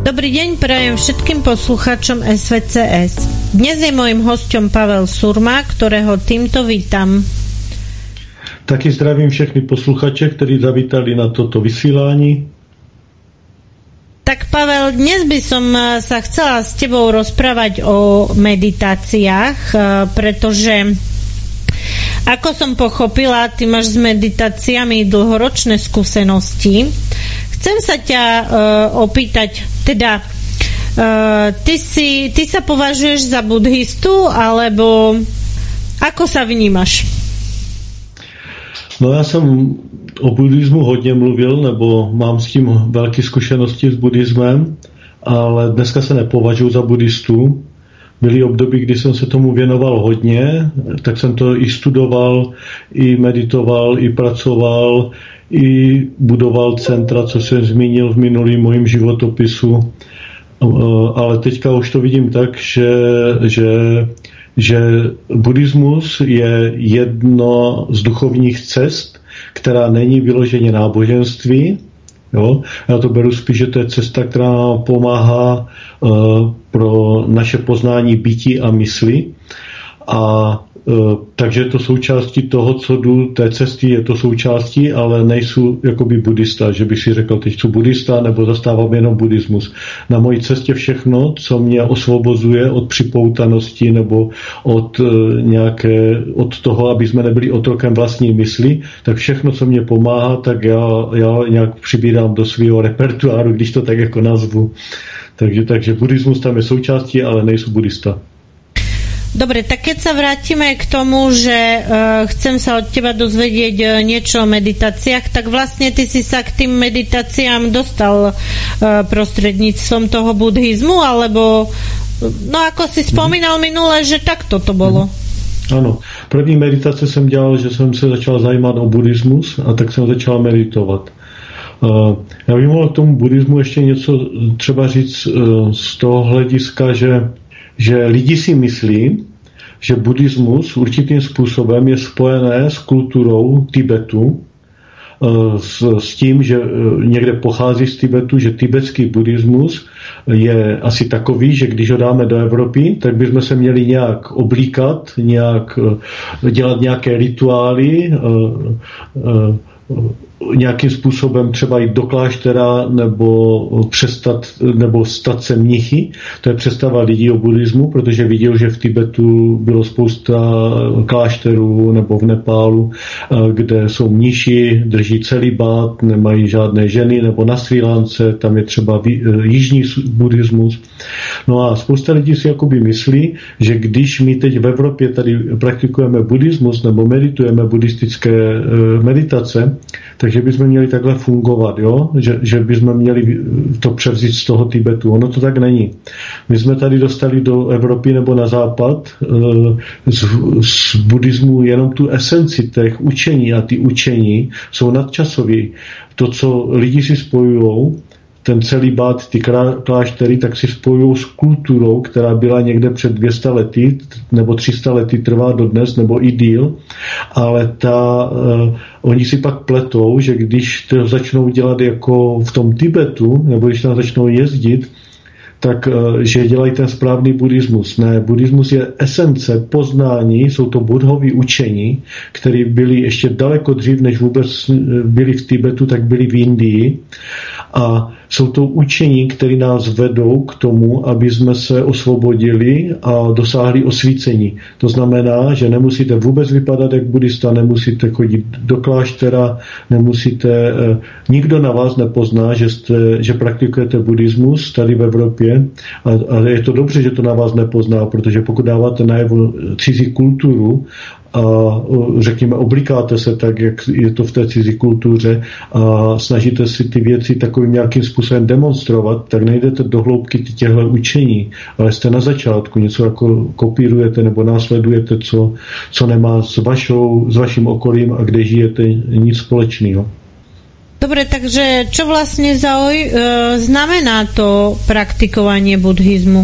Dobrý deň, prajem všetkým poslucháčom SVCS. Dnes je mojím hosťom Pavel Surma, ktorého týmto vítam. Taky zdravím všechny posluchače, ktorí zavítali na toto vysílání. Tak Pavel, dnes by som sa chcela s tebou rozprávať o meditáciách, pretože ako som pochopila, ty máš s meditáciami dlhoročné skúsenosti. Chcem sa ťa opýtať, teda ty sa považuješ za buddhistu, alebo ako sa vnímaš? No já jsem o buddhismu hodně mluvil, nebo mám s tím velké zkušenosti s buddhismem, ale dneska se nepovažuji za buddhistu. Byly období, kdy jsem se tomu věnoval hodně, tak jsem to i studoval, i meditoval, i pracoval, i budoval centra, co jsem zmínil v minulým mojím životopisu. Ale teďka už to vidím tak, že buddhismus je jedno z duchovních cest, která není vyloženě náboženství. Jo? Já to beru spíš, že to je cesta, která nám pomáhá pro naše poznání bytí a mysli. A takže je to součástí toho, co jdu té cesty, je to součástí, ale nejsou jakoby buddhista, že bych si řekl, teď jsou buddhista, nebo zastávám jenom buddhismus. Na mojí cestě všechno, co mě osvobozuje od připoutanosti nebo od toho, aby jsme nebyli otrokem vlastní mysli, tak všechno, co mě pomáhá, tak já nějak přibírám do svého repertoáru, když to tak jako nazvu. Takže buddhismus tam je součástí, ale nejsou buddhista. Dobre, tak keď sa vrátime k tomu, že chcem sa od teba dozvedieť niečo o meditáciách, tak vlastne ty si sa k tým meditáciám dostal prostredníctvom toho buddhizmu, alebo no ako si spomínal minule, že takto to bolo. Ano, první meditace jsem dělal, že jsem se začal zajímat o buddhismus a tak jsem začal meditovat. Já bych mohl k tomu buddhismu ještě něco třeba říct z toho hlediska, že lidi si myslí, že buddhismus určitým způsobem je spojené s kulturou Tibetu, s tím, že někde pochází z Tibetu, že tibetský buddhismus je asi takový, že když ho dáme do Evropy, tak bychom se měli nějak oblíkat, nějak dělat nějaké rituály, nějakým způsobem třeba jít do kláštera nebo stát se mnichy. To je představa lidí o buddhismu, protože viděl, že v Tibetu bylo spousta klášterů nebo v Nepálu, kde jsou mniši, drží celibát, nemají žádné ženy, nebo na Srí Lance, tam je třeba jižní buddhismus. No a spousta lidí si jakoby myslí, že když my teď v Evropě tady praktikujeme buddhismus nebo meditujeme buddhistické meditace, takže bychom měli takhle fungovat, jo? Že bychom měli to převzít z toho Tibetu. Ono to tak není. My jsme tady dostali do Evropy nebo na západ z buddhismu jenom tu esenci těch učení a ty učení jsou nadčasový. To, co lidi si spojujou, ten celibát, ty kláštery, tak si spojují s kulturou, která byla někde před 200 lety nebo 300 lety, trvá dodnes, nebo i díl, ale oni si pak pletou, že když to začnou dělat jako v tom Tibetu, nebo když tam začnou jezdit, tak že dělají ten správný buddhismus. Ne, buddhismus je esence poznání, jsou to buddhoví učení, které byly ještě daleko dřív, než vůbec byli v Tibetu, tak byli v Indii. A jsou to učení, které nás vedou k tomu, aby jsme se osvobodili a dosáhli osvícení. To znamená, že nemusíte vůbec vypadat jak buddhista, nemusíte chodit do kláštera, nikdo na vás nepozná, že praktikujete buddhismus tady v Evropě. A je to dobře, že to na vás nepozná, protože pokud dáváte najevo cizí kulturu a řekněme oblikáte se tak, jak je to v té cizí kultuře a snažíte si ty věci takovým nějakým způsobem demonstrovat, tak nejdete do hloubky těchto učení, ale jste na začátku, něco jako kopírujete nebo následujete, co nemá s vaším okolím a kde žijete nic společného. Dobre, takže čo vlastne znamená to praktikovanie buddhizmu?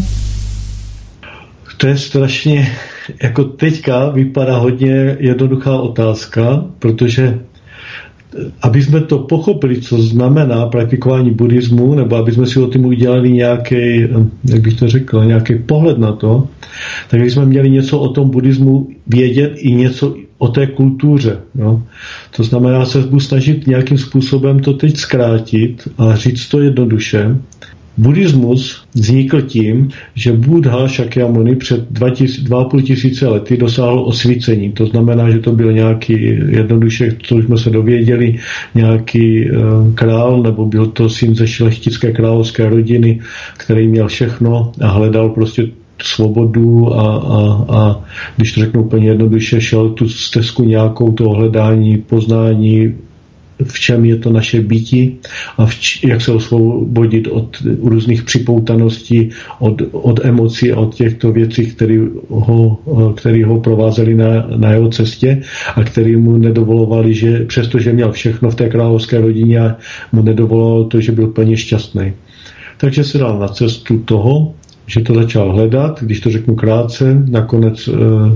To je strašně, jako teďka vypadá hodně jednoduchá otázka, protože aby jsme to pochopili, co znamená praktikování buddhismu, nebo aby jsme si o tom udělali nějaký, jak bych to řekl, nějaký pohled na to, tak jsme měli něco o tom buddhismu vědět i něco o té kultuře. Jo. To znamená, se budu snažit nějakým způsobem to teď zkrátit a říct to jednoduše. Buddhismus vznikl tím, že Buddha Shakyamuni před 2500 lety dosáhl osvícení. To znamená, že to byl nějaký, jednoduše, co jsme se dověděli, nějaký král, nebo byl to syn ze šlechtické královské rodiny, který měl všechno a hledal prostě svobodu a když to řeknu úplně jednoduše, šel tu stezku nějakou toho hledání, poznání, v čem je to naše bytí a jak se osvobodit od různých připoutaností, od emocí a od těchto věcí, které ho provázely na jeho cestě a který mu nedovolovali, že přestože měl všechno v té královské rodině, mu nedovolovalo to, že byl plně šťastný. Takže se dal na cestu toho, že to začal hledat, když to řeknu krátce, nakonec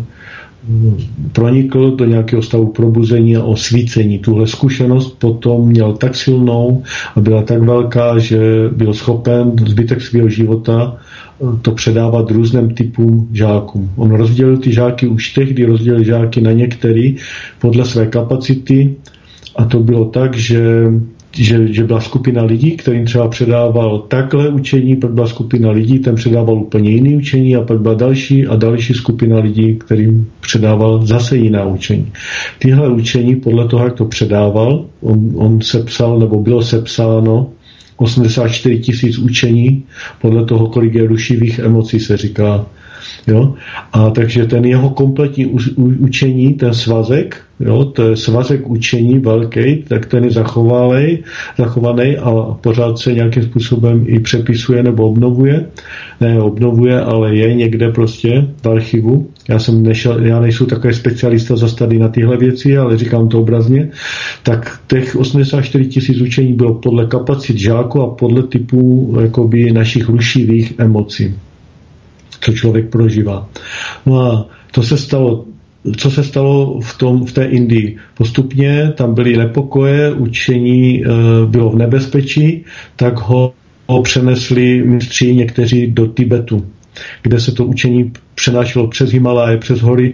pronikl do nějakého stavu probuzení a osvícení. Tuhle zkušenost potom měl tak silnou a byla tak velká, že byl schopen zbytek svého života to předávat různým typům žákům. On rozdělil ty žáky už tehdy, rozdělil žáky na některý podle své kapacity a to bylo tak, že byla skupina lidí, kterým třeba předával takhle učení, pak byla skupina lidí, ten předával úplně jiný učení a pak byla další a další skupina lidí, kterým předával zase jiná učení. Tyhle učení, podle toho, jak to předával, on sepsal, nebo bylo sepsáno 84 000 učení, podle toho, kolik je rušivých emocí, se říká. Jo? A takže ten jeho kompletní učení, ten svazek, jo, to je svazek učení velký, tak ten je zachovaný a pořád se nějakým způsobem i přepisuje nebo obnovuje. Ne obnovuje, ale je někde prostě v archivu. Já nejsem takový specialista zase tady na tyhle věci, ale říkám to obrazně. Tak těch 84 000 učení bylo podle kapacit žáků a podle typů jakoby našich rušivých emocí, co člověk prožívá. No a to se stalo, co se stalo v té Indii. Postupně tam byly nepokoje, učení bylo v nebezpečí, tak ho přenesli mistři někteří do Tibetu, kde se to učení přenášelo přes Himaláje, přes hory,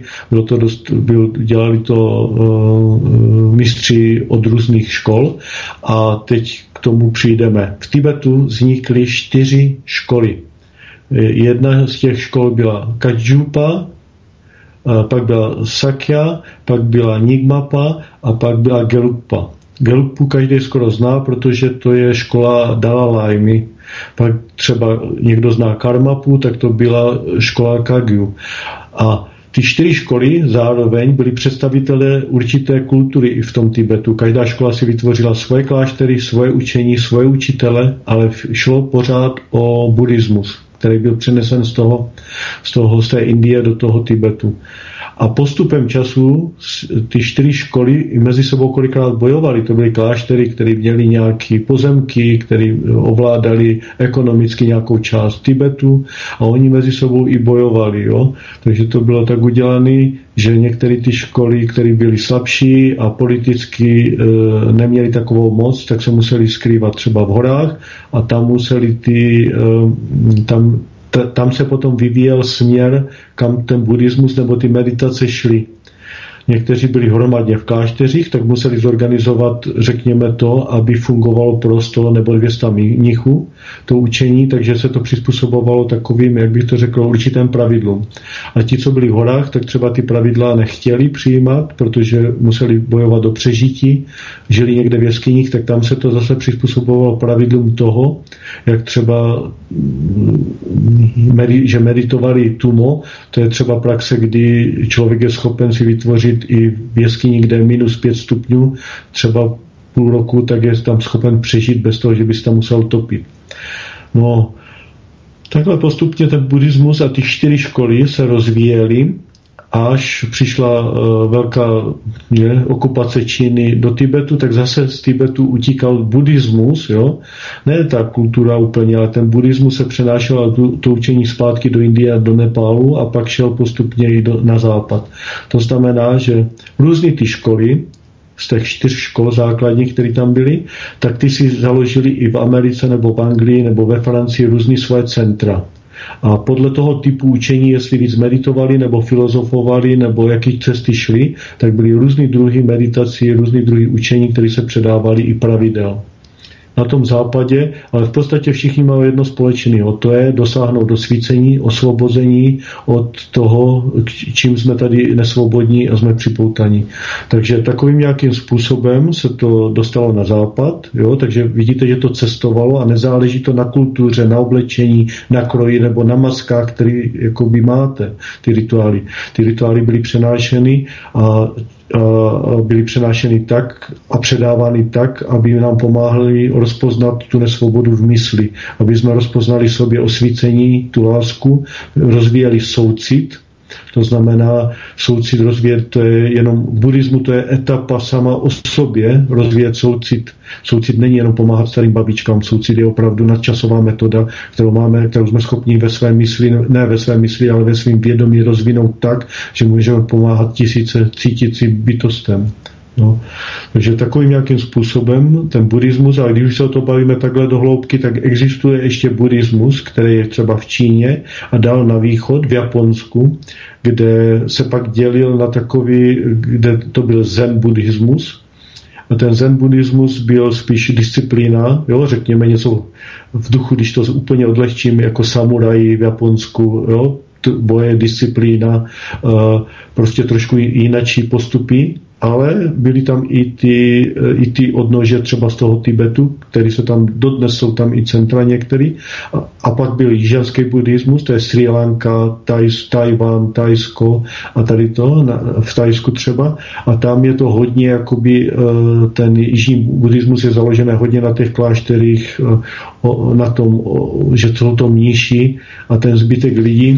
dělali to mistři od různých škol a teď k tomu přijdeme. V Tibetu vznikly 4 školy. Jedna z těch škol byla Kajjupa, pak byla Sakya, pak byla Nyingmapa a pak byla Gelugpa. Gelugpu každý skoro zná, protože to je škola Dalalajmy. Pak třeba někdo zná Karmapu, tak to byla škola Kagyu. A ty 4 školy zároveň byly představitelé určité kultury i v tom Tibetu. Každá škola si vytvořila svoje kláštery, svoje učení, svoje učitele, ale šlo pořád o buddhismus, který byl přenesen z té Indie do toho Tibetu. A postupem času ty 4 školy i mezi sebou kolikrát bojovaly. To byly kláštery, které měly nějaké pozemky, které ovládali ekonomicky nějakou část Tibetu a oni mezi sebou i bojovali. Jo? Takže to bylo tak udělané, že některé ty školy, které byly slabší a politicky neměly takovou moc, tak se museli skrývat třeba v horách a tam museli tam se potom vyvíjel směr, kam ten buddhismus nebo ty meditace šly. Někteří byli hromadně v klášteřích, tak museli zorganizovat, řekněme to, aby fungovalo pro 100 nebo 200 mnichů, to učení, takže se to přizpůsobovalo takovým, jak bych to řekl, určitým pravidlům. A ti, co byli v horách, tak třeba ty pravidla nechtěli přijímat, protože museli bojovat do přežití, žili někde v jeskyních, tak tam se to zase přizpůsobovalo pravidlům toho, jak třeba, že meditovali tumo, to je třeba praxe, kdy člověk je schopen si vytvořit i v jeskyni, kde je -5 stupňů, třeba půl roku, tak je tam schopen přežít bez toho, že by se tam musel topit. No, takhle postupně ten buddhismus a ty 4 školy se rozvíjely, až přišla velká okupace Číny do Tibetu, tak zase z Tibetu utíkal buddhismus, jo? Ne ta kultura úplně, ale ten buddhismus se přenášel to učení zpátky do Indie a do Nepálu a pak šel postupně i na západ. To znamená, že různé ty školy z těch 4 škol základních, které tam byly, tak ty si založili i v Americe nebo v Anglii nebo ve Francii různý svoje centra. A podle toho typu učení, jestli víc meditovali nebo filozofovali nebo jaký cesty šli, tak byly různý druhy meditací, různý druhy učení, které se předávali i pravidel. Na tom západě, ale v podstatě všichni mají jedno společného. To je dosáhnout osvícení, osvobození od toho, čím jsme tady nesvobodní a jsme připoutaní. Takže takovým nějakým způsobem se to dostalo na západ, jo? Takže vidíte, že to cestovalo a nezáleží to na kultuře, na oblečení, na kroji nebo na maskách, které jakoby máte, ty rituály. Ty rituály byly přenášeny a byly přenášeny tak a předávány tak, aby nám pomáhali rozpoznat tu nesvobodu v mysli, aby jsme rozpoznali sobě osvícení, tu lásku, rozvíjeli soucit. To znamená, soucit rozvíjet, to je jenom v buddhismu, to je etapa sama o sobě, rozvíjet soucit. Soucit není jenom pomáhat starým babičkám, soucit je opravdu nadčasová metoda, kterou jsme schopni ve své mysli, ne ve své mysli, ale ve svém vědomí rozvinout tak, že můžeme pomáhat tisíce cítícím bytostem. No. Takže takovým nějakým způsobem ten buddhismus, a když už se o to bavíme takhle do hloubky, tak existuje ještě buddhismus, který je třeba v Číně a dál na východ, v Japonsku, kde se pak dělil na takový, kde to byl zen buddhismus. A ten zen buddhismus byl spíš disciplína, jo, řekněme něco v duchu, když to úplně odlehčím, jako samuraji v Japonsku, jo, boje, disciplína, prostě trošku jináčí postupy, ale byly tam i ty odnože třeba z toho Tibetu, který se tam, dodnes jsou tam i centra některý, a pak byl jižanský buddhismus, to je Sri Lanka, Tajvan, Tajsko a tady to, v Tajsku třeba, a tam je to hodně, jakoby ten jižní buddhismus je založený hodně na těch klášterích, na tom, že jsou to mníši a ten zbytek lidí,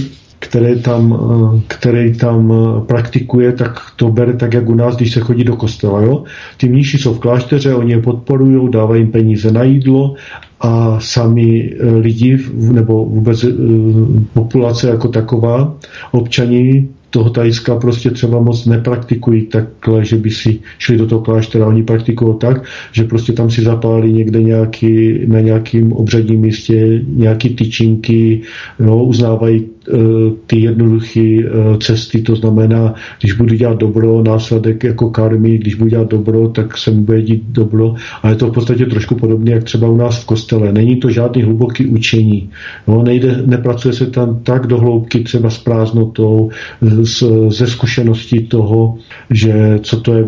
který tam praktikuje, tak to bere tak, jak u nás, když se chodí do kostela. Jo? Ty mníši jsou v klášteře, oni je podporují, dávají jim peníze na jídlo a sami lidi, nebo vůbec populace jako taková, občaní toho Tajska prostě třeba moc nepraktikují takhle, že by si šli do toho kláštera. Oni praktikují tak, že prostě tam si zapálí někde na nějakým obřadním místě nějaký tyčinky, jo, uznávají ty jednoduché cesty, to znamená, když budu dělat dobro, následek jako karmy, když budu dělat dobro, tak se mi bude dít dobro, a je to v podstatě trošku podobné, jak třeba u nás v kostele. Není to žádný hluboký učení. No, nepracuje se tam tak do hloubky třeba s prázdnotou, ze zkušeností toho, že co to je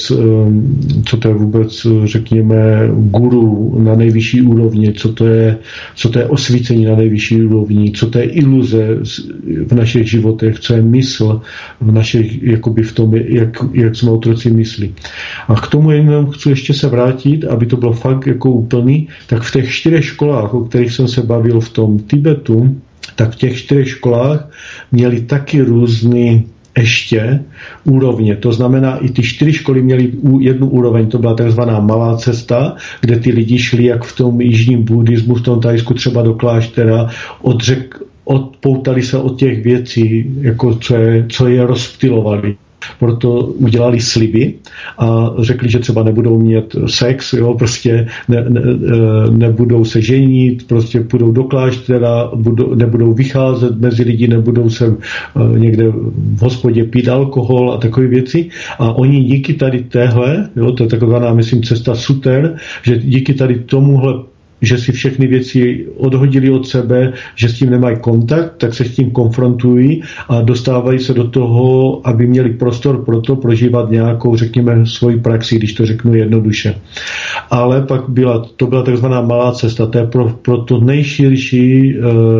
vůbec, řekněme, guru na nejvyšší úrovni, co to je osvícení na nejvyšší úrovni, co to je iluze v našich životech, co je mysl v našich, jakoby v tom, jak jsme otroci mysli. A k tomu jenom chci ještě se vrátit, aby to bylo fakt jako úplný, tak v těch 4 školách, o kterých jsem se bavil v tom Tibetu, tak v těch 4 školách měli taky různý ještě úrovně. To znamená, i ty 4 školy měly jednu úroveň, to byla takzvaná malá cesta, kde ty lidi šli jak v tom jižním buddhismu, v tom Tajsku třeba do kláštera, odpoutali se od těch věcí, jako co je rozptylovali. Proto udělali sliby a řekli, že třeba nebudou mít sex, jo, prostě nebudou se ženit, prostě půjdou do kláštera, nebudou vycházet mezi lidi, nebudou se někde v hospodě pít alkohol a takové věci. A oni díky tady téhle, jo, to je taková, myslím, cesta suter, že díky tady tomuhle, že si všechny věci odhodili od sebe, že s tím nemají kontakt, tak se s tím konfrontují a dostávají se do toho, aby měli prostor pro to prožívat nějakou, řekněme, svoji praxi, když to řeknu jednoduše. Ale pak byla takzvaná malá cesta, to je pro to nejširší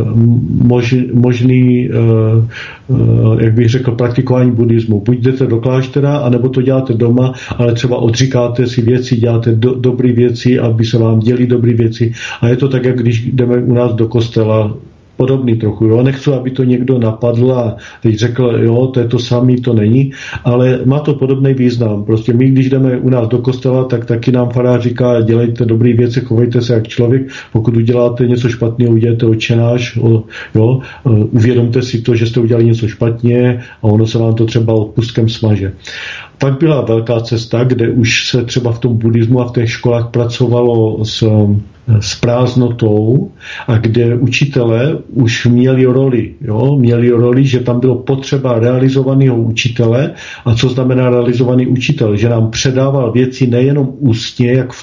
možný, jak bych řekl, praktikování buddhismu. Buď jdete do kláštera, anebo to děláte doma, ale třeba odříkáte si věci, děláte dobré věci, aby se vám děly dobré věci. A je to tak, jak když jdeme u nás do kostela, podobný trochu. Jo? Nechci, aby to někdo napadl a teď řekl, jo, to je to samý, to není, ale má to podobný význam. Prostě my, když jdeme u nás do kostela, tak taky nám farář říká, dělejte dobré věci, chovejte se jak člověk, pokud uděláte něco špatného, udělejte odčenáš, jo, uvědomte si to, že jste udělali něco špatně a ono se vám to třeba odpustkem smaže. Pak byla velká cesta, kde už se třeba v tom buddhismu a v těch školách pracovalo s prázdnotou a kde učitelé už měli roli. Měli roli, že tam bylo potřeba realizovaného učitele. A co znamená realizovaný učitel? Že nám předával věci nejenom ústně, jak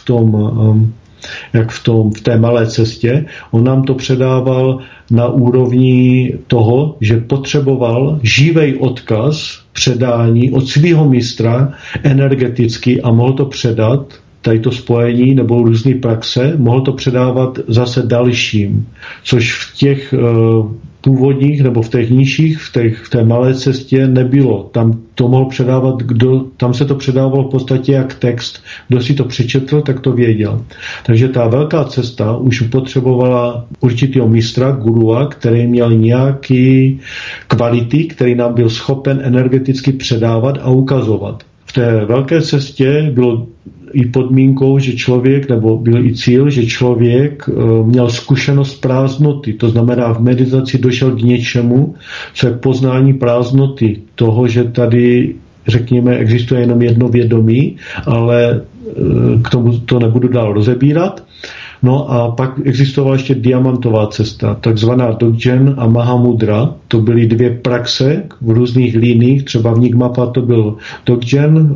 v té malé cestě. On nám to předával na úrovni toho, že potřeboval živej odkaz, předání od svého mistra energeticky a mohl to předat, tady to spojení nebo různé praxe, mohl to předávat zase dalším. Což v těch původních nebo v těch nižších, v té malé cestě nebylo. Tam to mohl předávat tam se to předávalo v podstatě jak text. Kdo si to přečetl, tak to věděl. Takže ta velká cesta už potřebovala určitého mistra, gurua, který měl nějaký kvality, který nám byl schopen energeticky předávat a ukazovat. V té velké cestě bylo i podmínkou, že člověk, nebo byl i cíl, že člověk měl zkušenost prázdnoty. To znamená, v meditaci došel k něčemu, co je poznání prázdnoty. Toho, že tady, řekněme, existuje jenom jedno vědomí, ale k tomu to nebudu dál rozebírat. No a pak existovala ještě diamantová cesta, takzvaná Dzogchen a Mahamudra. To byly dvě praxe v různých líních, třeba v Nyingmapa to byl Dzogchen,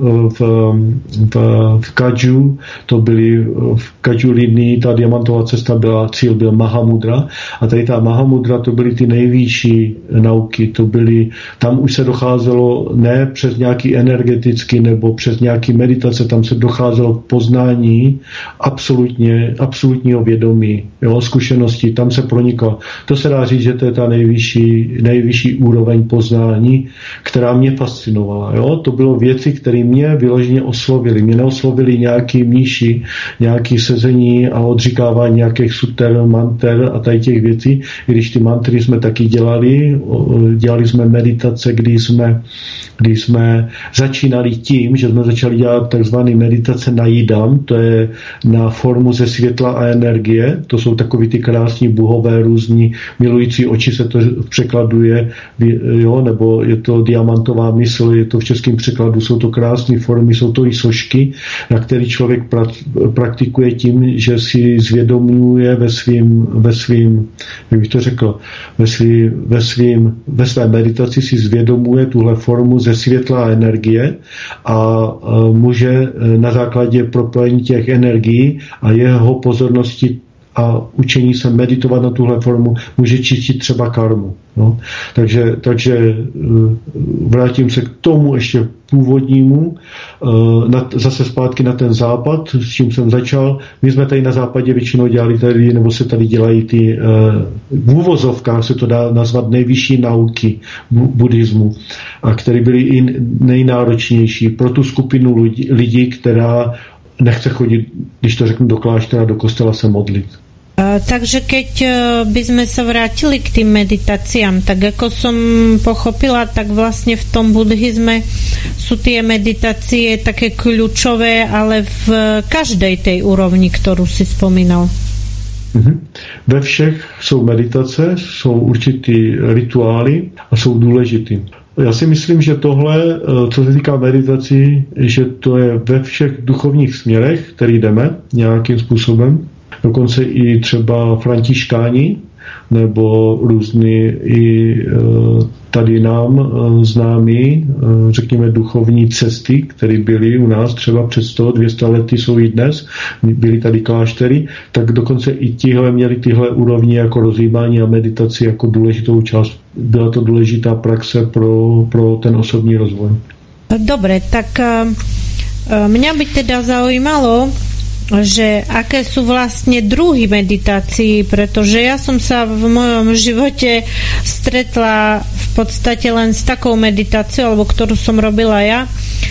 v Kaju to byly v Kaju línii, ta diamantová cesta cíl byl Mahamudra a tady ta Mahamudra to byly ty nejvyšší nauky, tam už se docházelo ne přes nějaký energetický nebo přes nějaký meditace, tam se docházelo k poznání absolutního vědomí, zkušenosti, tam se proniklo. To se dá říct, že to je ta nejvyšší úroveň poznání, která mě fascinovala. To bylo věci, které mě vyloženě oslovily. Mě neoslovily nějaký mníši, nějaký sezení a odříkávání nějakých suter, manter a tady těch věcí, když ty mantry jsme taky dělali jsme meditace, kdy jsme začínali tím, že jsme začali dělat takzvané meditace na jidam, to je na formu ze světla a energie, to jsou takový ty krásní bohové různí milující oči se to překladuje, nebo je to diamantová mysl, je to v českém překladu, jsou to krásné formy, jsou to i sošky, na který člověk praktikuje tím, že si zvědomuje ve svým, jak bych to řekl, ve své meditaci si zvědomuje tuhle formu ze světla a energie a může na základě propojení těch energií a jeho pozornosti a učení se meditovat na tuhle formu může čistit třeba karmu. Takže vrátím se k tomu ještě původnímu, zase zpátky na ten západ, s čím jsem začal. My jsme tady na západě většinou dělali tady, nebo se tady dělají ty v úvozovkách se to dá nazvat nejvyšší nauky buddhismu, a které byly i nejnáročnější pro tu skupinu lidí, která nechce chodit, když to řeknu, do kláštera, do kostela se modlit. Takže keď by sme sa vrátili k tým meditáciám, tak ako som pochopila, tak vlastne v tom buddhizme sú tie meditácie také kľúčové, ale v každej tej úrovni, ktorú si spomínal. Ve všech jsou meditace, jsou určitý rituály a jsou důležitý. Já si myslím, že tohle, co se týká meditací, že to je ve všech duchovních směrech, který jdeme nějakým způsobem. Dokonce i třeba františkáni nebo různý i tady nám známí, řekněme, duchovní cesty, které byly u nás třeba před 100-200 lety, jsou i dnes, byly tady kláštery, tak dokonce i tihle měli tyhle úrovně jako rozhýbání a meditaci jako důležitou část. Byla to důležitá praxe pro ten osobní rozvoj. Dobre, tak mňa by teda zaujímalo, že aké sú vlastne druhy meditácií, pretože ja som sa v mojom živote stretla v podstate len s takou meditáciou, alebo ktorú som robila ja,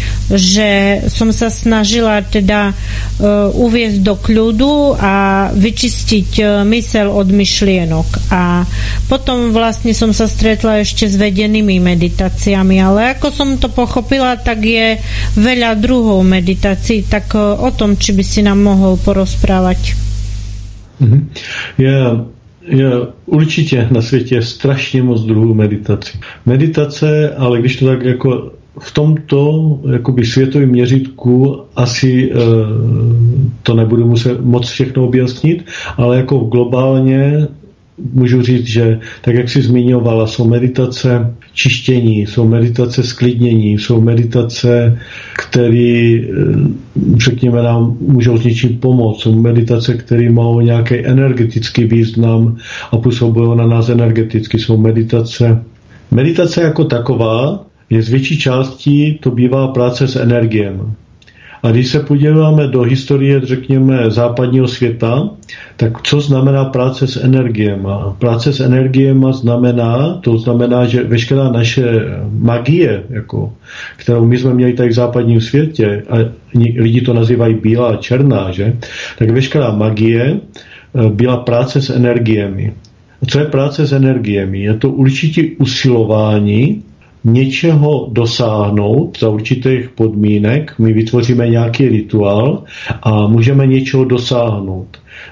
že som sa snažila teda uviesť do kľudu a vyčistiť myseľ od myšlienok. A potom vlastne som sa stretla ešte s vedenými meditáciami, ale ako som to pochopila, tak je veľa druhov meditácií, tak o tom, či by si nám mohol porozprávať. Je určitě na světě strašně moc druhů meditací. Meditace, ale když to tak jako v tomto jakoby světovém měřítku asi to nebudu moc všechno objasnit, ale jako globálně můžu říct, že tak, jak jsi zmiňovala, jsou meditace čištění, jsou meditace sklidnění, jsou meditace, které, řekněme, nám můžou s něčím pomoct, jsou meditace, které mají nějaký energetický význam a působí na nás energeticky, jsou meditace jako taková je z větší části, to bývá práce s energiemi. A když se podíváme do historie, řekněme, západního světa, tak co znamená práce s energiema? Práce s energiema znamená, že veškerá naše magie, jako, kterou my jsme měli tady v západním světě, a lidi to nazývají bílá a černá, že? Tak veškerá magie byla práce s energiemi. A co je práce s energiemi? Je to určitě usilování něčeho dosáhnout za určitých podmínek, my vytvoříme nějaký rituál a můžeme něčeho dosáhnout.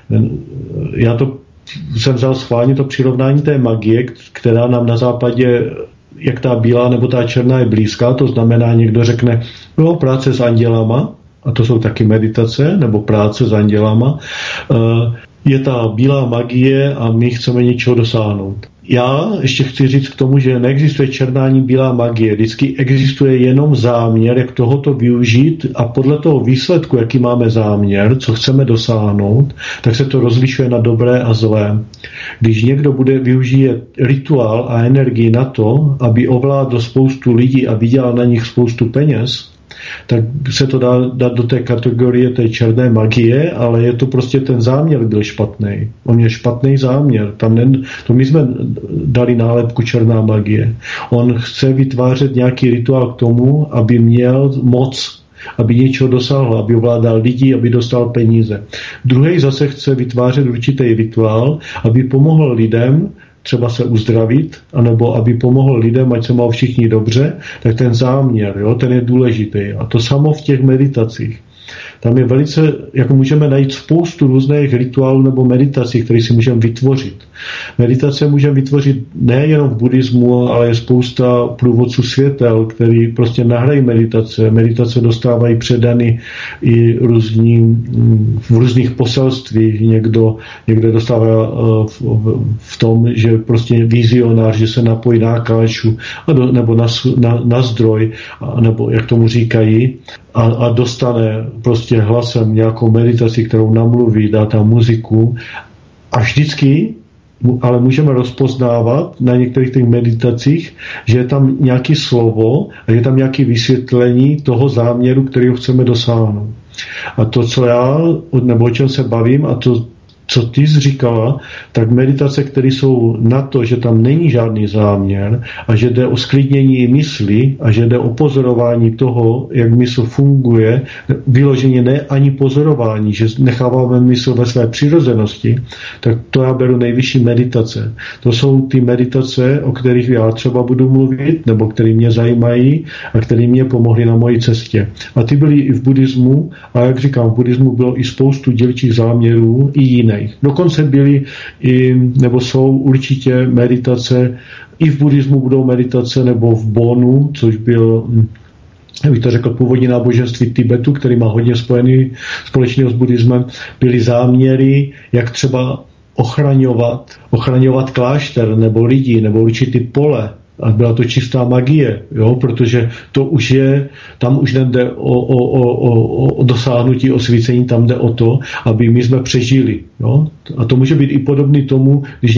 Já to jsem vzal schválně to přirovnání té magie, která nám na západě, jak ta bílá nebo ta černá je blízká, to znamená, někdo řekne, no, práce s andělama, a to jsou taky meditace, nebo práce s andělama, je ta bílá magie a my chceme něčeho dosáhnout. Já ještě chci říct k tomu, že neexistuje černá ani bílá magie. Vždycky existuje jenom záměr, jak tohoto využít a podle toho výsledku, jaký máme záměr, co chceme dosáhnout, tak se to rozlišuje na dobré a zlé. Když někdo využije rituál a energii na to, aby ovládl spoustu lidí a vydělal na nich spoustu peněz, tak se to dá dát do té kategorie té černé magie, ale je to prostě ten záměr byl špatný. On měl špatný záměr. To my jsme dali nálepku černá magie. On chce vytvářet nějaký rituál k tomu, aby měl moc, aby něčeho dosáhl, aby ovládal lidi, aby dostal peníze. Druhý zase chce vytvářet určitý rituál, aby pomohl lidem třeba se uzdravit, anebo aby pomohl lidem, ať se mají všichni dobře, tak ten záměr, jo, ten je důležitý. A to samo v těch meditacích. Tam je velice, jako můžeme najít spoustu různých rituálů nebo meditací, které si můžeme vytvořit. Meditace můžeme vytvořit nejenom v buddhismu, ale je spousta průvodců světel, který prostě nahrají meditace. Meditace dostávají předany i v různých poselstvích. Někdo dostává v tom, že prostě vizionář, že se napojí na akášu, nebo na zdroj, nebo jak tomu říkají, a dostane prostě hlasem nějakou meditaci, kterou namluví, dá tam muziku a vždycky, ale můžeme rozpoznávat na některých těch meditacích, že je tam nějaké slovo a je tam nějaké vysvětlení toho záměru, kterého chceme dosáhnout. A to, co já, nebo o čem se bavím, a to, co ty jsi říkala, tak meditace, které jsou na to, že tam není žádný záměr a že jde o sklidnění mysli a že jde o pozorování toho, jak mysl funguje, vyloženě ne ani pozorování, že necháváme mysl ve své přirozenosti, tak to já beru nejvyšší meditace. To jsou ty meditace, o kterých já třeba budu mluvit, nebo které mě zajímají a které mě pomohly na mojí cestě. A ty byly i v buddhismu, a jak říkám, v buddhismu bylo i spoustu dílčích záměrů i jiných. Dokonce byly nebo jsou určitě meditace, i v buddhismu budou meditace, nebo v Bonu, což byl, jak bych to řekl, původní náboženství Tibetu, který má hodně společného s buddhismem, byly záměry, jak třeba ochraňovat klášter, nebo lidi, nebo určitý pole. A byla to čistá magie, jo? Protože to už je, tam už nejde o dosáhnutí osvícení, tam jde o to, aby my jsme přežili. Jo? A to může být i podobný tomu, když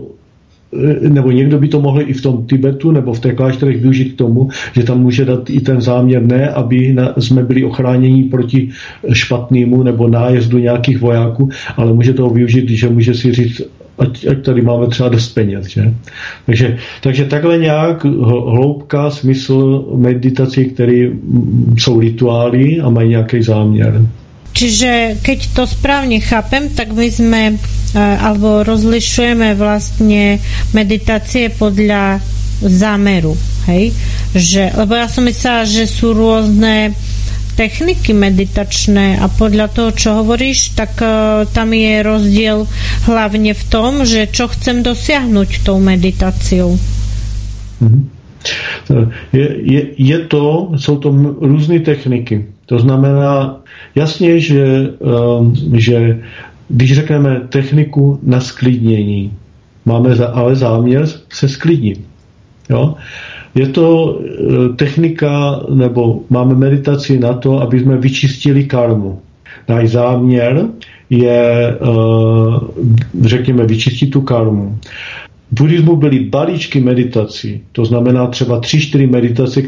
někdo by to mohl i v tom Tibetu nebo v té klášterech využít k tomu, že tam může dát i ten záměr, ne, aby jsme byli ochráněni proti špatnému nebo nájezdu nějakých vojáků, ale může toho využít, že může si říct, ať tady máme třeba dost peněz. Že? Takže takhle nějak hloubka, smysl meditací, které jsou rituály a mají nějaký záměr. Čiže keď to správne chápem, tak my sme alebo rozlišujeme vlastne meditácie podľa zámeru, hej? Lebo ja som myslela, že sú rôzne techniky meditačné a podľa toho, čo hovoríš, tak tam je rozdiel hlavne v tom, že čo chcem dosiahnuť tou meditáciou. Jsou to různé techniky. To znamená jasně, že když řekneme techniku na sklidnění, máme ale záměr se sklidnit. Jo? Je to technika, nebo máme meditaci na to, aby jsme vyčistili karmu. Náš záměr je, řekněme, vyčistit tu karmu. V buddhismu byly balíčky meditací, to znamená třeba 3-4 meditace,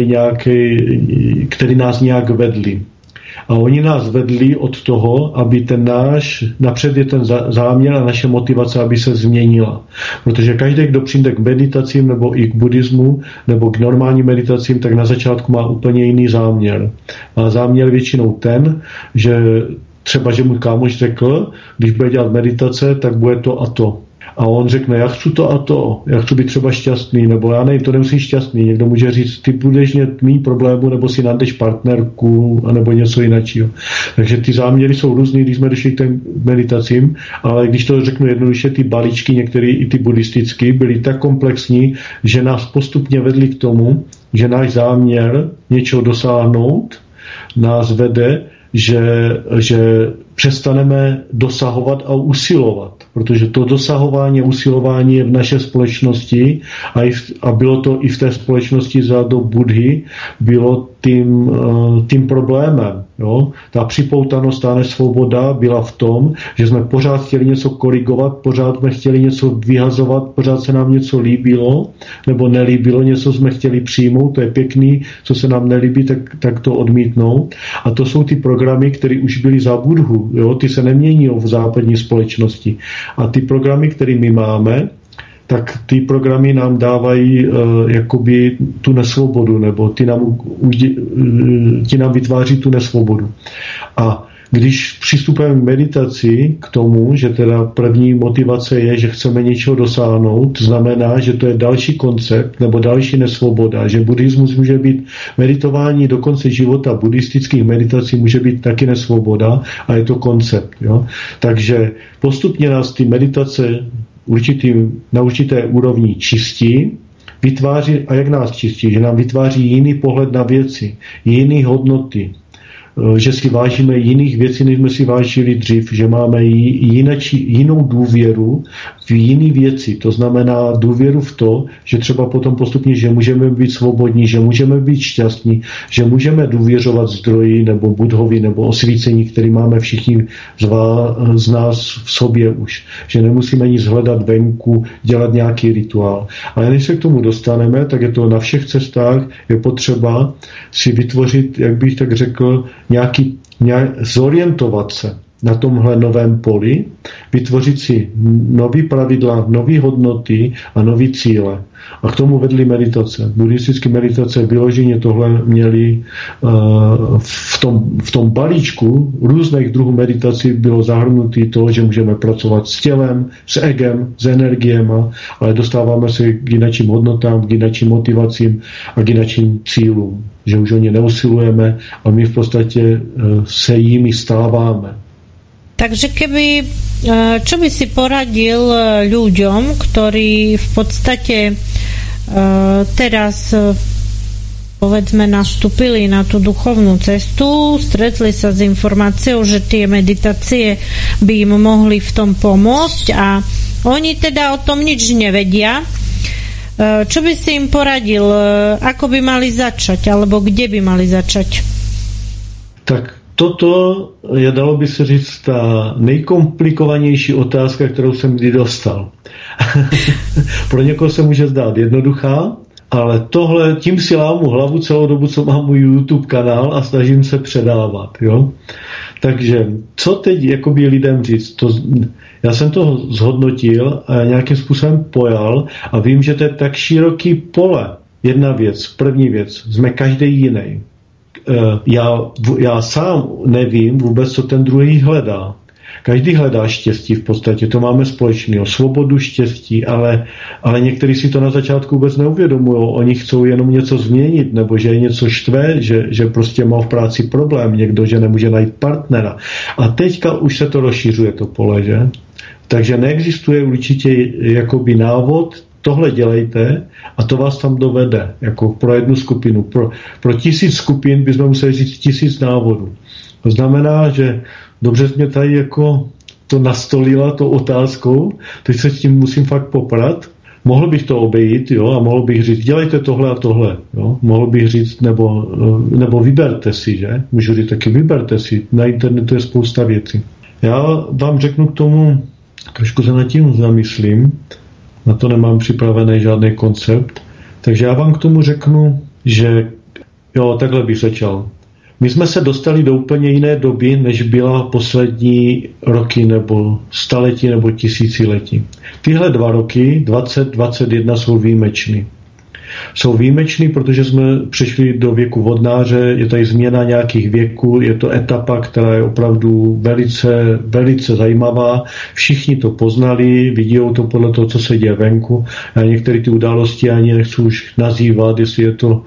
které nás nějak vedly. A oni nás vedli od toho, aby napřed je ten záměr a naše motivace, aby se změnila. Protože každý, kdo přijde k meditacím nebo i k buddhismu nebo k normálním meditacím, tak na začátku má úplně jiný záměr. Má záměr většinou ten, že třeba, že můj kámoš řekl, když bude dělat meditace, tak bude to a to. A on řekne, já chci to a to, já chci být třeba šťastný, nebo já nevím, to nemusí šťastný. Někdo může říct, ty budeš mít problému, nebo si najdeš partnerku, nebo něco jiného. Takže ty záměry jsou různý, když jsme došli k těm meditacím, ale když to řeknu jednoduše, ty balíčky, některé i ty buddhistické, byly tak komplexní, že nás postupně vedli k tomu, že náš záměr něčeho dosáhnout nás vede, že přestaneme dosahovat a usilovat. Protože to dosahování a usilování je v naší společnosti a bylo to i v té společnosti za dob Buddhy, bylo tím problémem. Jo? Ta připoutanost, ta nesvoboda byla v tom, že jsme pořád chtěli něco korigovat, pořád jsme chtěli něco vyhazovat, pořád se nám něco líbilo nebo nelíbilo, něco jsme chtěli přijmout, to je pěkný, co se nám nelíbí, tak to odmítnout. A to jsou ty programy, které už byly za Buddhu. Jo? Ty se nemění v západní společnosti. A ty programy, které my máme, tak ty programy nám dávají jakoby tu nesvobodu, nebo ty nám vytváří tu nesvobodu. A když přistupujeme k meditaci k tomu, že teda první motivace je, že chceme něčeho dosáhnout, znamená, že to je další koncept nebo další nesvoboda, že buddhismus může být meditování do konce života, buddhistických meditací může být taky nesvoboda a je to koncept. Jo? Takže postupně nás ty meditace na určité úrovni čistí, vytváří, a jak nás čistí? Že nám vytváří jiný pohled na věci, jiné hodnoty, že si vážíme jiných věcí, než jsme si vážili dřív, že máme jinou důvěru v jiné věci. To znamená důvěru v to, že třeba potom postupně, že můžeme být svobodní, že můžeme být šťastní, že můžeme důvěřovat zdroji nebo Buddhovi nebo osvícení, který máme všichni z nás v sobě už. Že nemusíme nic hledat venku, dělat nějaký rituál. Ale než se k tomu dostaneme, tak je to na všech cestách, je potřeba si vytvořit, jak bych tak řekl, zorientovat se na tomhle novém poli, vytvořit si nový pravidla, nové hodnoty a nové cíle. A k tomu vedly meditace. Buddhistické meditace vyloženě tohle měly v tom balíčku různých druhů meditací bylo zahrnuté to, že můžeme pracovat s tělem, s egem, s energiema, ale dostáváme se k jinačím hodnotám, k jinačím motivacím a k jinačím cílům. Že už o ně neusilujeme a my v podstatě se jimi stáváme. Takže čo by si poradil ľuďom, ktorí v podstate teraz povedzme nastúpili na tú duchovnú cestu, stretli sa s informáciou, že tie meditácie by im mohli v tom pomôcť a oni teda o tom nič nevedia. Čo by si im poradil? Ako by mali začať? Alebo kde by mali začať? Tak toto je, dalo by se říct, ta nejkomplikovanější otázka, kterou jsem kdy dostal. Pro někoho se může zdát jednoduchá, ale tím si lámu hlavu celou dobu, co mám můj YouTube kanál a snažím se předávat. Jo? Takže co teď jakoby lidem říct? Já jsem to zhodnotil a nějakým způsobem pojal a vím, že to je tak široký pole. Jedna věc, první věc, jsme každý jiný. Já sám nevím vůbec, co ten druhý hledá. Každý hledá štěstí v podstatě, to máme společného. Svobodu, štěstí, ale někteří si to na začátku vůbec neuvědomují. Oni chcou jenom něco změnit, nebo že je něco štve, že prostě má v práci problém někdo, že nemůže najít partnera. A teďka už se to rozšiřuje, to pole, že? Takže neexistuje určitě jakoby návod, tohle dělejte a to vás tam dovede, jako pro jednu skupinu. Pro 1000 skupin bychom museli říct 1000 návodů. To znamená, že dobře jsme tady jako to nastolila tou otázkou, teď se s tím musím fakt poprat. Mohl bych to obejít, jo, a mohl bych říct, dělejte tohle a tohle, jo. Mohl bych říct, nebo vyberte si, že? Můžu říct taky, vyberte si. Na internetu je spousta věcí. Já vám řeknu k tomu, trošku se nad tím zamyslím, na to nemám připravený žádný koncept, takže já vám k tomu řeknu, že jo, takhle bych začal. My jsme se dostali do úplně jiné doby, než byla poslední roky nebo staletí nebo tisíciletí. Tyhle 2 roky, 2021, jsou výjimečný. Jsou výjimečný, protože jsme přešli do věku vodnáře, je tady změna nějakých věků, je to etapa, která je opravdu velice, velice zajímavá. Všichni to poznali, vidí to podle toho, co se děje venku. A některé ty události ani nechci už nazývat, jestli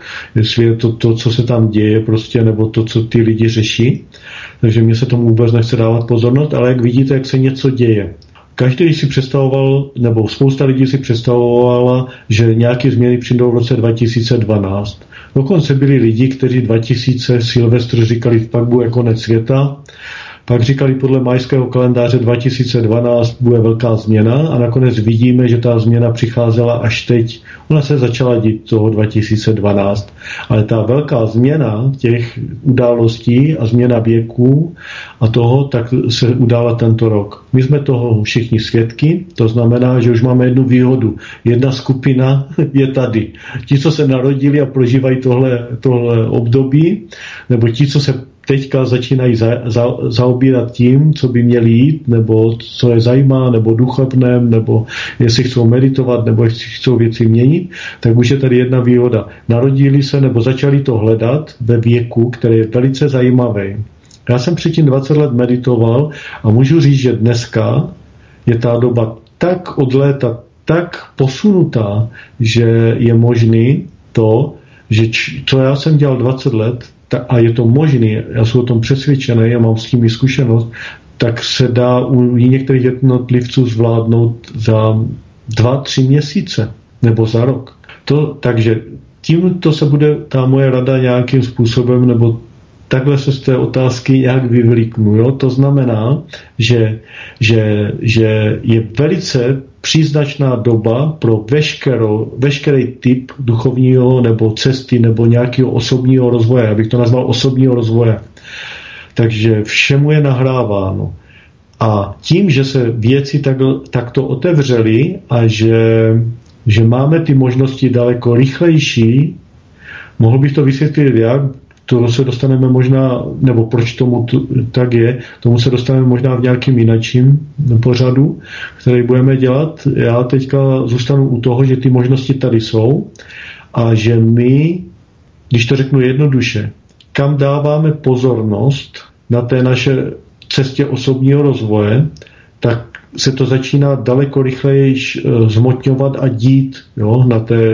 je to, co se tam děje, prostě, nebo to, co ty lidi řeší. Takže mně se tomu vůbec nechce dávat pozornost, ale jak vidíte, jak se něco děje. Každý si představoval, nebo spousta lidí si představovala, že nějaké změny přijdou v roce 2012. Dokonce byli lidi, kteří 2000 Silvestr říkali, pak bude konec světa, pak říkali podle majského kalendáře 2012 bude velká změna a nakonec vidíme, že ta změna přicházela až teď. Ona se začala dít toho 2012. Ale ta velká změna těch událostí a změna věků a toho, tak se udála tento rok. My jsme toho všichni svědky, to znamená, že už máme jednu výhodu. Jedna skupina je tady. Ti, co se narodili a prožívají tohle období, nebo ti, co se teďka začínají zaobírat tím, co by měli jít, nebo co je zajímá, nebo duchovném, nebo jestli chcou meditovat, nebo jestli chcou věci měnit, tak už je tady jedna výhoda. Narodili se, nebo začali to hledat ve věku, který je velice zajímavý. Já jsem předtím 20 let meditoval a můžu říct, že dneska je ta doba tak od léta, tak posunutá, že je možný to, že co já jsem dělal 20 let, a je to možný, já jsem o tom přesvědčený, já mám s tím skúsenost, tak se dá u některých jednotlivců zvládnout za 2-3 měsíce nebo za rok. Takže tímto se bude ta moje rada nějakým způsobem, nebo takhle se z té otázky nějak vyvlíknu. Jo? To znamená, že je velice příznačná doba pro veškerý typ duchovního nebo cesty nebo nějakého osobního rozvoje. Abych to nazval osobního rozvoje. Takže všemu je nahráváno. A tím, že se věci takto otevřely a že máme ty možnosti daleko rychlejší, mohl bych to vysvětlit jak, to se dostaneme možná, nebo proč tomu tak je, tomu se dostaneme možná v nějakým jinakším pořadu, který budeme dělat. Já teďka zůstanu u toho, že ty možnosti tady jsou a že my, když to řeknu jednoduše, kam dáváme pozornost na té naše cestě osobního rozvoje, tak se to začíná daleko rychleji zmotňovat a dít, jo,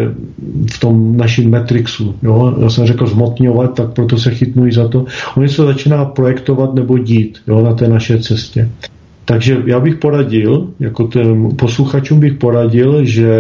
v tom našem Matrixu. Jo. Já jsem řekl zmotňovat, tak proto se chytnu i za to. Oni se začíná projektovat nebo dít, jo, na té naše cestě. Takže já bych poradil, jako těm posluchačům bych poradil, že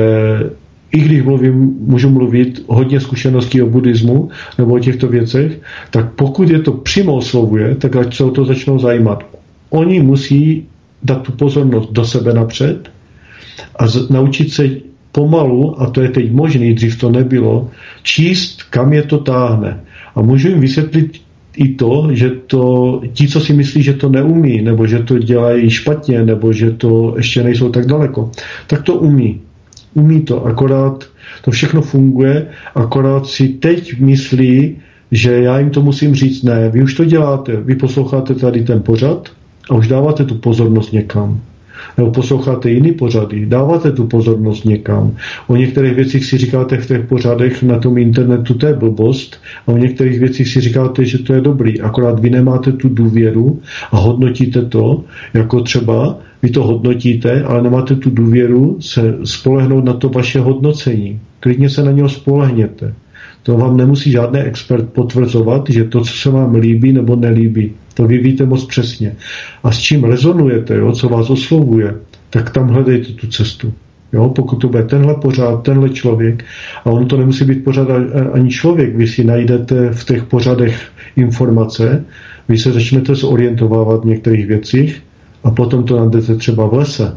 i když můžu mluvit hodně zkušeností o buddhismu nebo o těchto věcech, tak pokud je to přímo oslovuje, tak ať se o to začnou zajímat. Oni musí dát tu pozornost do sebe napřed a naučit se pomalu, a to je teď možný, dřív to nebylo, číst, kam je to táhne. A můžu jim vysvětlit i to, že ti, co si myslí, že to neumí, nebo že to dělají špatně, nebo že to ještě nejsou tak daleko, tak to umí. Umí to, akorát to všechno funguje, akorát si teď myslí, že já jim to musím říct, ne, vy už to děláte, vy posloucháte tady ten pořad a už dáváte tu pozornost někam. Nebo posloucháte jiný pořady, dáváte tu pozornost někam. O některých věcích si říkáte v těch pořadech na tom internetu, to je blbost, a o některých věcích si říkáte, že to je dobrý. Akorát vy nemáte tu důvěru a hodnotíte to, jako třeba vy to hodnotíte, ale nemáte tu důvěru se spolehnout na to vaše hodnocení. Klidně se na něho spolehněte. To vám nemusí žádný expert potvrzovat, že to, co se vám líbí nebo nelíbí, to vy víte moc přesně. A s čím rezonujete, jo, co vás oslovuje, tak tam hledejte tu cestu. Jo, pokud to bude tenhle pořad, tenhle člověk, a on to nemusí být pořad ani člověk, vy si najdete v těch pořadech informace, vy se začnete zorientovávat v některých věcích a potom to najdete třeba v lese,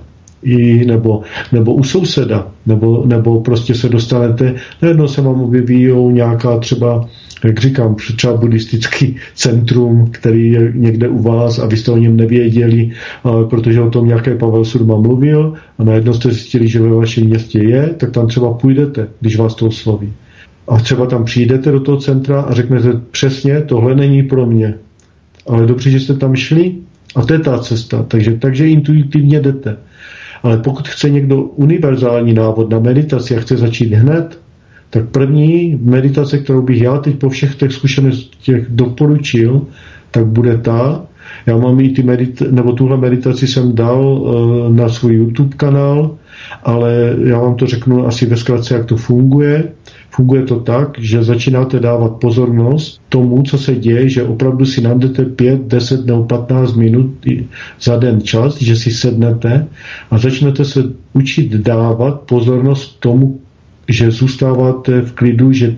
nebo u souseda, nebo prostě se dostanete, najednou se vám objeví nějaká třeba, jak říkám, třeba buddhistický centrum, který je někde u vás a vy jste o něm nevěděli, protože o tom nějaký Pavel Surma mluvil a najednou jste zjistili, že ve vašem městě je, tak tam třeba půjdete, když vás to osloví. A třeba tam přijdete do toho centra a řeknete přesně, tohle není pro mě. Ale dobře, že jste tam šli a to je ta cesta, takže intuitivně jdete. Ale pokud chce někdo univerzální návod na meditaci a chce začít hned, tak první meditace, kterou bych já teď po všech těch zkušenostech doporučil, tak bude ta. Já mám i tuhle meditaci jsem dal na svůj YouTube kanál, ale já vám to řeknu asi ve zkratce, jak to funguje. Funguje to tak, že začínáte dávat pozornost tomu, co se děje, že opravdu si najdete 5, 10 nebo 15 minut za den čas, že si sednete a začnete se učit dávat pozornost tomu, že zůstáváte v klidu, že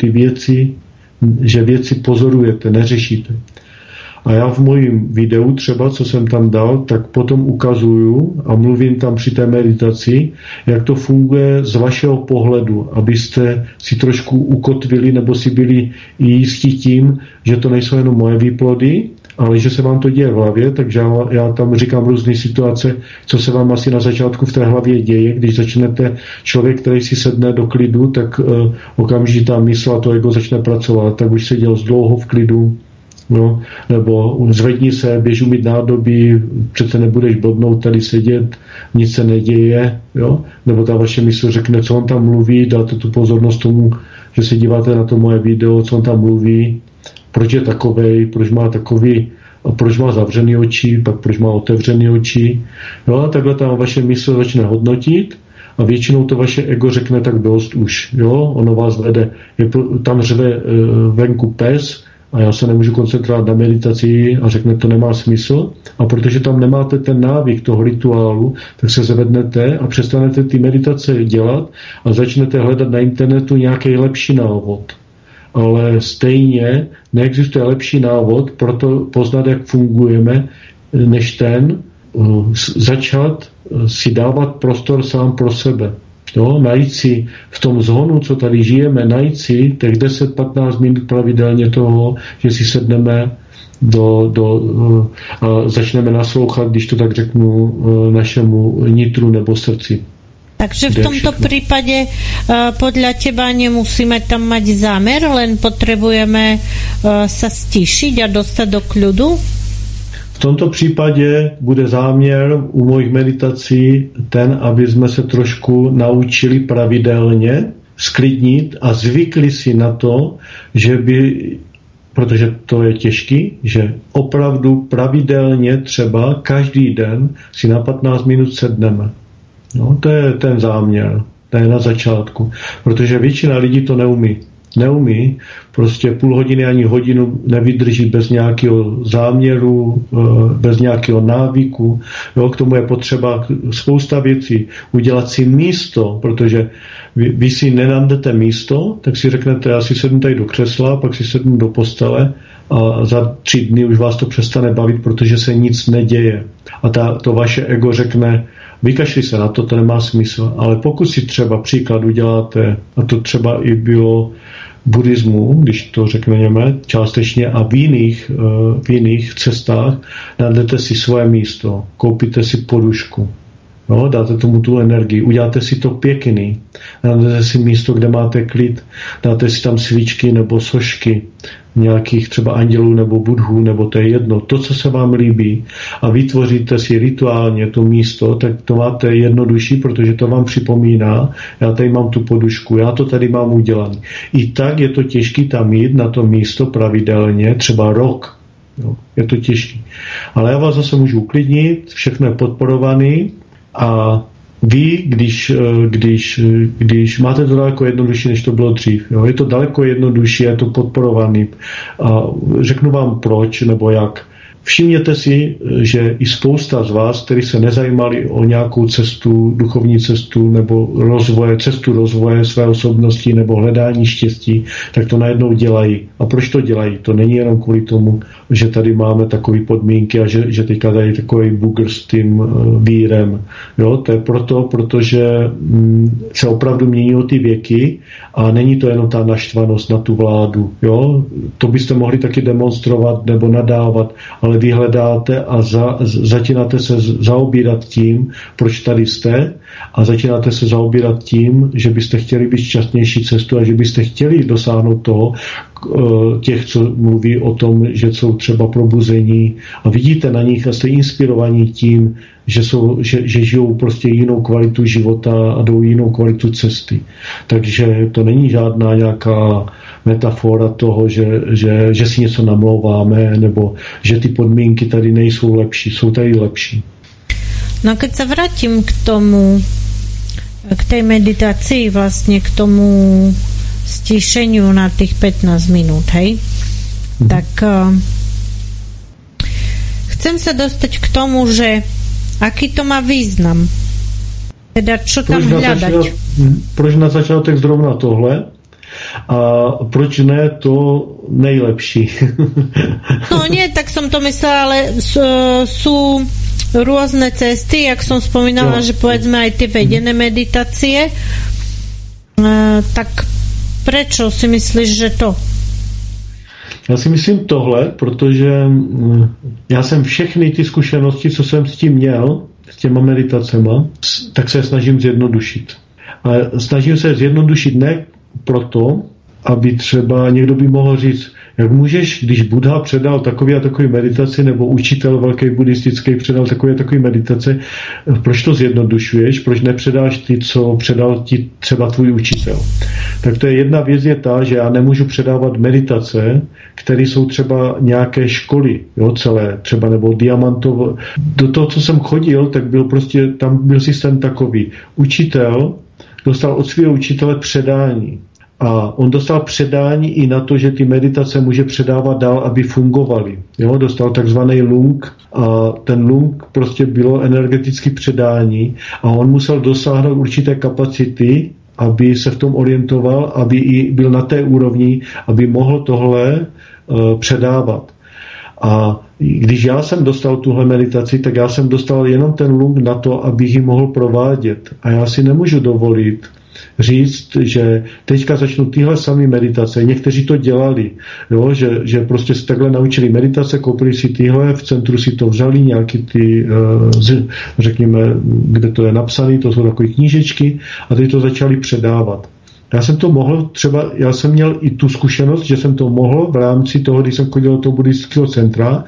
věci pozorujete, neřešíte. A já v mojím videu třeba, co jsem tam dal, tak potom ukazuju a mluvím tam při té meditaci, jak to funguje z vašeho pohledu, abyste si trošku ukotvili nebo si byli jistí tím, že to nejsou jenom moje výplody, ale že se vám to děje v hlavě, takže já tam říkám různé situace, co se vám asi na začátku v té hlavě děje, když začnete člověk, který si sedne do klidu, tak okamžitě ta mysl a to ego začne pracovat, tak už seděl dlouho v klidu, no, nebo zvedni se, běž umýt nádobí, přece nebudeš blbnout tady sedět, nic se neděje, jo? Nebo ta vaše mysl řekne, co on tam mluví, dáte tu pozornost tomu, že se díváte na to moje video, co on tam mluví, proč je takovej, proč má takový, a proč má zavřený oči, pak proč má otevřený oči. No a takhle ta vaše mysl začne hodnotit a většinou to vaše ego řekne tak dost už, jo? Ono vás vede, tam řve venku pes, a já se nemůžu koncentrovat na meditaci a řekne, to nemá smysl. A protože tam nemáte ten návyk toho rituálu, tak se zvednete a přestanete ty meditace dělat a začnete hledat na internetu nějaký lepší návod. Ale stejně neexistuje lepší návod pro to poznat, jak fungujeme, než začat si dávat prostor sám pro sebe. Jo, najít si v tom zhonu, co tady žijeme, najít si těch 10-15 minut pravidelně toho, že si sedneme a začneme naslouchat, když to tak řeknu, našemu nitru nebo srdci. Takže v tomto prípade podľa teba nemusíme tam mať zámer, len potrebujeme sa stišiť a dostať do kľudu? V tomto případě bude záměr u mojich meditací ten, aby jsme se trošku naučili pravidelně sklidnit a zvykli si na to, protože to je těžký, že opravdu pravidelně třeba každý den si na 15 minut sedneme. No, to je ten záměr, to je na začátku, protože většina lidí to neumí, prostě půl hodiny ani hodinu nevydrží bez nějakého záměru, bez nějakého návyku. Jo, k tomu je potřeba spousta věcí. Udělat si místo, protože vy si nenajdete místo, tak si řeknete, já si sednu tady do křesla, pak si sednu do postele a za 3 dny už vás to přestane bavit, protože se nic neděje. A to vaše ego řekne, vykašli se na to, to nemá smysl. Ale pokud si třeba příklad uděláte, a to třeba i bylo buddhismu, když to řekneme částečně, a v jiných cestách, najdete si svoje místo, koupíte si podušku, no, dáte tomu tu energii, uděláte si to pěkný, najdete si místo, kde máte klid, dáte si tam svíčky nebo sošky, nějakých třeba andělů nebo budhů, nebo to je jedno, to, co se vám líbí, a vytvoříte si rituálně to místo, tak to máte jednodušší, protože to vám připomíná, já tady mám tu podušku, já to tady mám udělaný. I tak je to těžké tam jít na to místo pravidelně, třeba rok. Jo, je to těžké. Ale já vás zase můžu uklidnit, všechno je podporovaný a vy, když máte to daleko jednodušší, než to bylo dřív. Jo? Je to daleko jednodušší, je to podporovaný. A řeknu vám proč, nebo jak. Všimněte si, že i spousta z vás, kteří se nezajímali o nějakou cestu, duchovní cestu nebo cestu rozvoje své osobnosti nebo hledání štěstí, tak to najednou dělají. A proč to dělají? To není jenom kvůli tomu, že tady máme takové podmínky a že teďka tady takový bugr s tím vírem. Jo, to je protože se opravdu mění ty věky a není to jenom ta naštvanost na tu vládu. Jo? To byste mohli taky demonstrovat nebo nadávat, ale vy hledáte a začínáte se zaobírat tím, proč tady jste, a začínáte se zaobírat tím, že byste chtěli být šťastnější cestu a že byste chtěli dosáhnout toho, těch, co mluví o tom, že jsou třeba probuzení a vidíte na nich a jste inspirovaní tím, že žijou prostě jinou kvalitu života a jdou jinou kvalitu cesty. Takže to není žádná nějaká metafora toho, že si něco namlouváme nebo že ty podmínky tady nejsou lepší, jsou tady lepší. No keď sa vrátim k tej meditácii, vlastne k tomu stíšeniu na tých 15 minút, hej? Tak chcem sa dostať k tomu, že aký to má význam? Teda čo tam hľadať? Proč na začátek zrovna tohle? A proč ne to nejlepší? No nie, tak som to myslela, ale sú rôzne cesty, jak som spomínala, že povedzme aj tie vedené meditácie. Tak prečo si myslíš, že to? Já si myslím tohle, protože já jsem všechny ty zkušenosti, co jsem s tím měl, s těma meditacema, tak se snažím zjednodušit. Ale snažím se zjednodušit ne proto, aby třeba někdo by mohl říct, jak můžeš, když Buddha předal takový a takový meditaci, nebo učitel velký buddhistický předal takový a takový meditace, proč to zjednodušuješ, proč nepředáš ty, co předal ti třeba tvůj učitel. Tak to je jedna věc, je ta, že já nemůžu předávat meditace, které jsou třeba nějaké školy, jo, celé, třeba nebo diamantové. Do toho, co jsem chodil, tak byl prostě, tam byl systém takový. Učitel dostal od svého učitele předání. A on dostal předání i na to, že ty meditace může předávat dál, aby fungovaly. Jo, dostal takzvaný lung a ten lung prostě bylo energetické předání a on musel dosáhnout určité kapacity, aby se v tom orientoval, aby i byl na té úrovni, aby mohl tohle předávat. A když já jsem dostal tuhle meditaci, tak já jsem dostal jenom ten lung na to, abych ji mohl provádět. A já si nemůžu dovolit říct, že teďka začnu tyhle samé meditace. Někteří to dělali, jo, že prostě se takhle naučili meditace, koupili si tyhle, v centru si to vzali, nějaký ty, řekněme, kde to je napsané, to jsou takové knížečky a teď to začali předávat. Já jsem to mohl, třeba, já jsem měl i tu zkušenost, že jsem to mohl v rámci toho, když jsem chodil do toho buddhistického centra,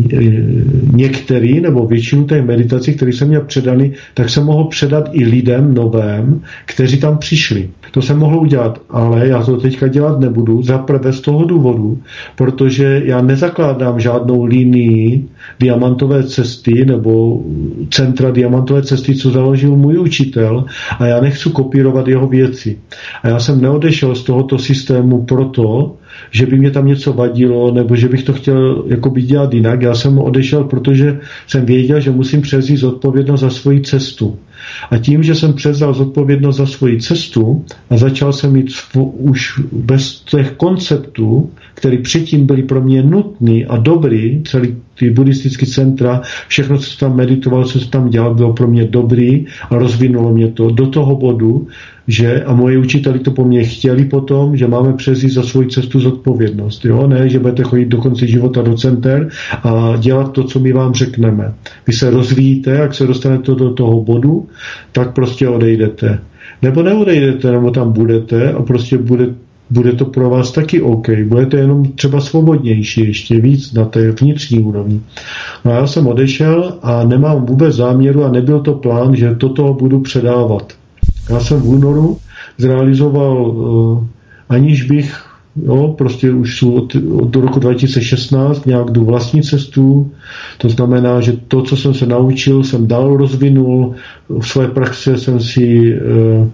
některý nebo většinu těch meditací, které jsem měl předaný, tak jsem mohl předat i lidem novém, kteří tam přišli. To jsem mohl udělat, ale já to teďka dělat nebudu, zaprvé z toho důvodu, protože já nezakládám žádnou linii diamantové cesty nebo centra diamantové cesty, co založil můj učitel a já nechci kopírovat jeho věci. A já jsem neodešel z tohoto systému proto, že by mě tam něco vadilo, nebo že bych to chtěl jakoby dělat jinak. Já jsem odešel, protože jsem věděl, že musím převzít zodpovědnost za svoji cestu. A tím, že jsem převzal zodpovědnost za svoji cestu a začal jsem mít už bez těch konceptů, které předtím byly pro mě nutný a dobrý, celý ty buddhistické centra, všechno, co jsem tam meditoval, co jsem tam dělal, bylo pro mě dobrý a rozvinulo mě to do toho bodu, že, a moje učiteli to po mně chtěli potom, že máme převzít za svoji cestu zodpovědnost. Jo? Ne, že budete chodit do konce života do center a dělat to, co my vám řekneme. Vy se rozvíjíte, jak se dostanete do toho bodu, tak prostě odejdete. Nebo neodejdete, nebo tam budete a prostě bude to pro vás taky OK. Budete jenom třeba svobodnější ještě víc na té vnitřní úrovni. No a já jsem odešel a nemám vůbec záměru a nebyl to plán, že toto budu předávat. Já jsem v únoru zrealizoval, aniž bych, jo, prostě už od roku 2016 nějak jdu vlastní cestu, to znamená, že to, co jsem se naučil, jsem dál rozvinul, v své praxi jsem si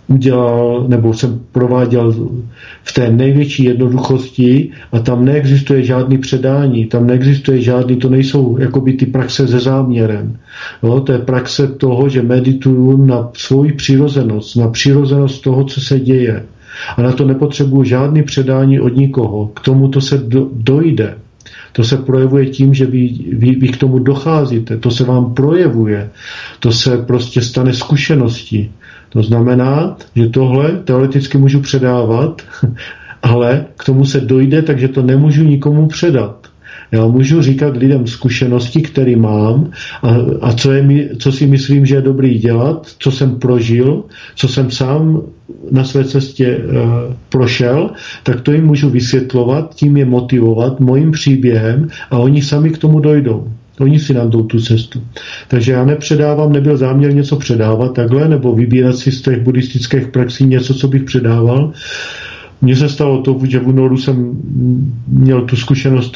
udělal, nebo jsem prováděl v té největší jednoduchosti a tam neexistuje žádný předání, tam neexistuje žádný, to nejsou jakoby ty praxe se záměrem. Jo, to je praxe toho, že medituju na svoji přirozenost, na přirozenost toho, co se děje. A na to nepotřebuji žádný předání od nikoho. K tomu to se dojde. To se projevuje tím, že vy k tomu docházíte. To se vám projevuje. To se prostě stane zkušeností. To znamená, že tohle teoreticky můžu předávat, ale k tomu se dojde, takže to nemůžu nikomu předat. Já můžu říkat lidem zkušenosti, které mám a co si myslím, že je dobrý dělat, co jsem prožil, co jsem sám na své cestě prošel, tak to jim můžu vysvětlovat, tím je motivovat mojím příběhem a oni sami k tomu dojdou. Oni si najdou tu cestu. Takže já nebyl záměr něco předávat takhle, nebo vybírat si z těch buddhistických praxí něco, co bych předával. Mně se stalo to, že v únoru jsem měl tu zkušenost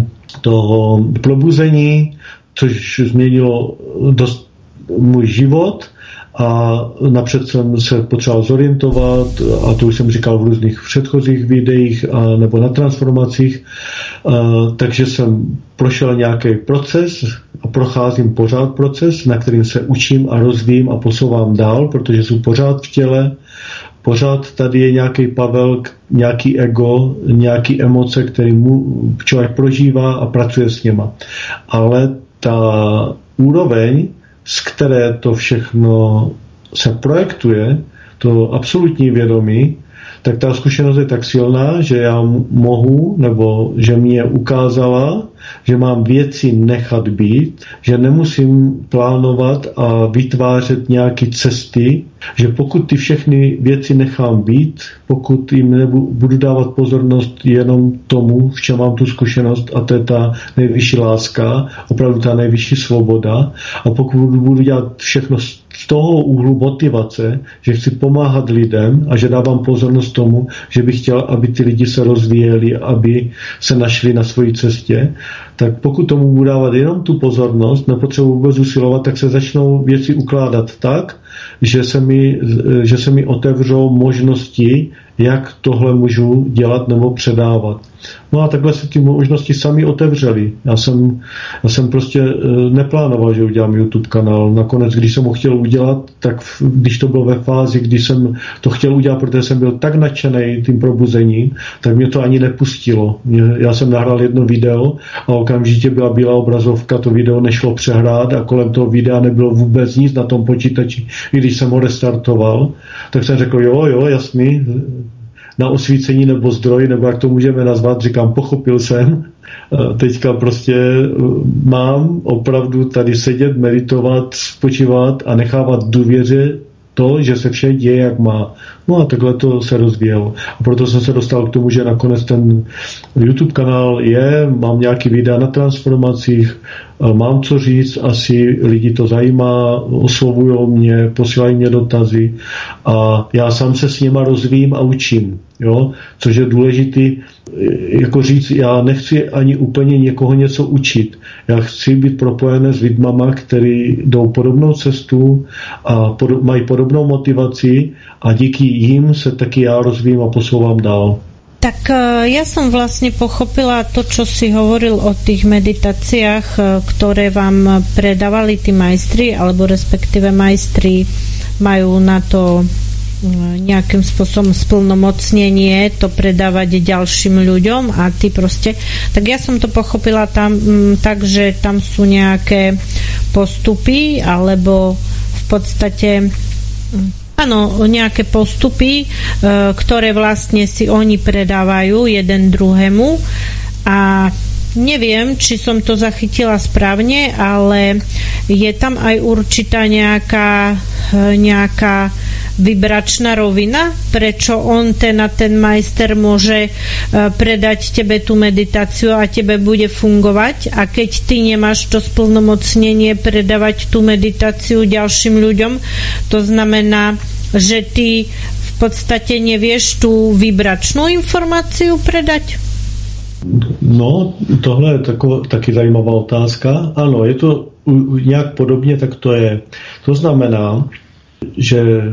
toho probuzení, což změnilo dost můj život a napřed jsem se potřeboval zorientovat a to už jsem říkal v různých předchozích videích nebo na transformacích, takže jsem prošel nějaký proces a procházím pořád proces, na kterým se učím a rozvíjím a posouvám dál, protože jsou pořád v těle. Pořád tady je nějaký Pavel, nějaký ego, nějaký emoce, který člověk prožívá a pracuje s něma. Ale ta úroveň, z které to všechno se projektuje, to absolutní vědomí, tak ta zkušenost je tak silná, že já mohu, nebo že mě ukázala, že mám věci nechat být, že nemusím plánovat a vytvářet nějaké cesty, že pokud ty všechny věci nechám být, pokud jim budu dávat pozornost jenom tomu, v čem mám tu zkušenost, a to je ta nejvyšší láska, opravdu ta nejvyšší svoboda, a pokud budu dělat všechno z toho úhlu motivace, že chci pomáhat lidem a že dávám pozornost tomu, že bych chtěl, aby ty lidi se rozvíjeli, aby se našli na své cestě, tak pokud tomu budu dávat jenom tu pozornost, nepotřebuji vůbec usilovat, tak se začnou věci ukládat tak, že se mi otevřou možnosti, jak tohle můžu dělat nebo předávat. No a takhle se ty možnosti sami otevřely. Já jsem prostě neplánoval, že udělám YouTube kanál. Nakonec, když jsem ho chtěl udělat, tak když to bylo ve fázi, kdy jsem to chtěl udělat, protože jsem byl tak nadšený tím probuzením, tak mě to ani nepustilo. Já jsem nahrál jedno video a okamžitě byla bílá obrazovka, to video nešlo přehrát a kolem toho videa nebylo vůbec nic na tom počítači. I když jsem ho restartoval, tak jsem řekl, jo, jasný, na osvícení nebo zdroj, nebo jak to můžeme nazvat, říkám, pochopil jsem. Teďka prostě mám opravdu tady sedět, meditovat, spočívat a nechávat důvěře to, že se vše děje, jak má. No a takhle to se rozvíjelo. A proto jsem se dostal k tomu, že nakonec ten YouTube kanál mám nějaký videa na transformacích, mám co říct, asi lidi to zajímá, oslovujou mě, posílají mě dotazy a já sám se s nima rozvíjím a učím. Jo? Což je důležitý, jako říct, já nechci ani úplně někoho něco učit. Já chci být propojený s lidmama, kteří jdou podobnou cestu a mají podobnou motivaci a díky jim se taky já rozvíjím a posouvám dál. Tak ja som vlastne pochopila to, čo si hovoril o tých meditáciách, ktoré vám predávali tí majstri, alebo respektíve majstri majú na to nejakým spôsobom splnomocnenie to predávať ďalším ľuďom a ty proste, tak ja som to pochopila tam tak, že tam sú nejaké postupy alebo v podstate nejaké postupy, ktoré vlastne si oni predávajú jeden druhému a neviem, či som to zachytila správne, ale je tam aj určitá nejaká vibračná rovina, prečo on ten majster môže predať tebe tú meditáciu a tebe bude fungovať a keď ty nemáš to splnomocnenie predávať tú meditáciu ďalším ľuďom, to znamená, že ty v podstate nevieš tú vibračnú informáciu predať? No, tohle je taky zajímavá otázka. Ano, je to nějak podobně, tak to je. To znamená, že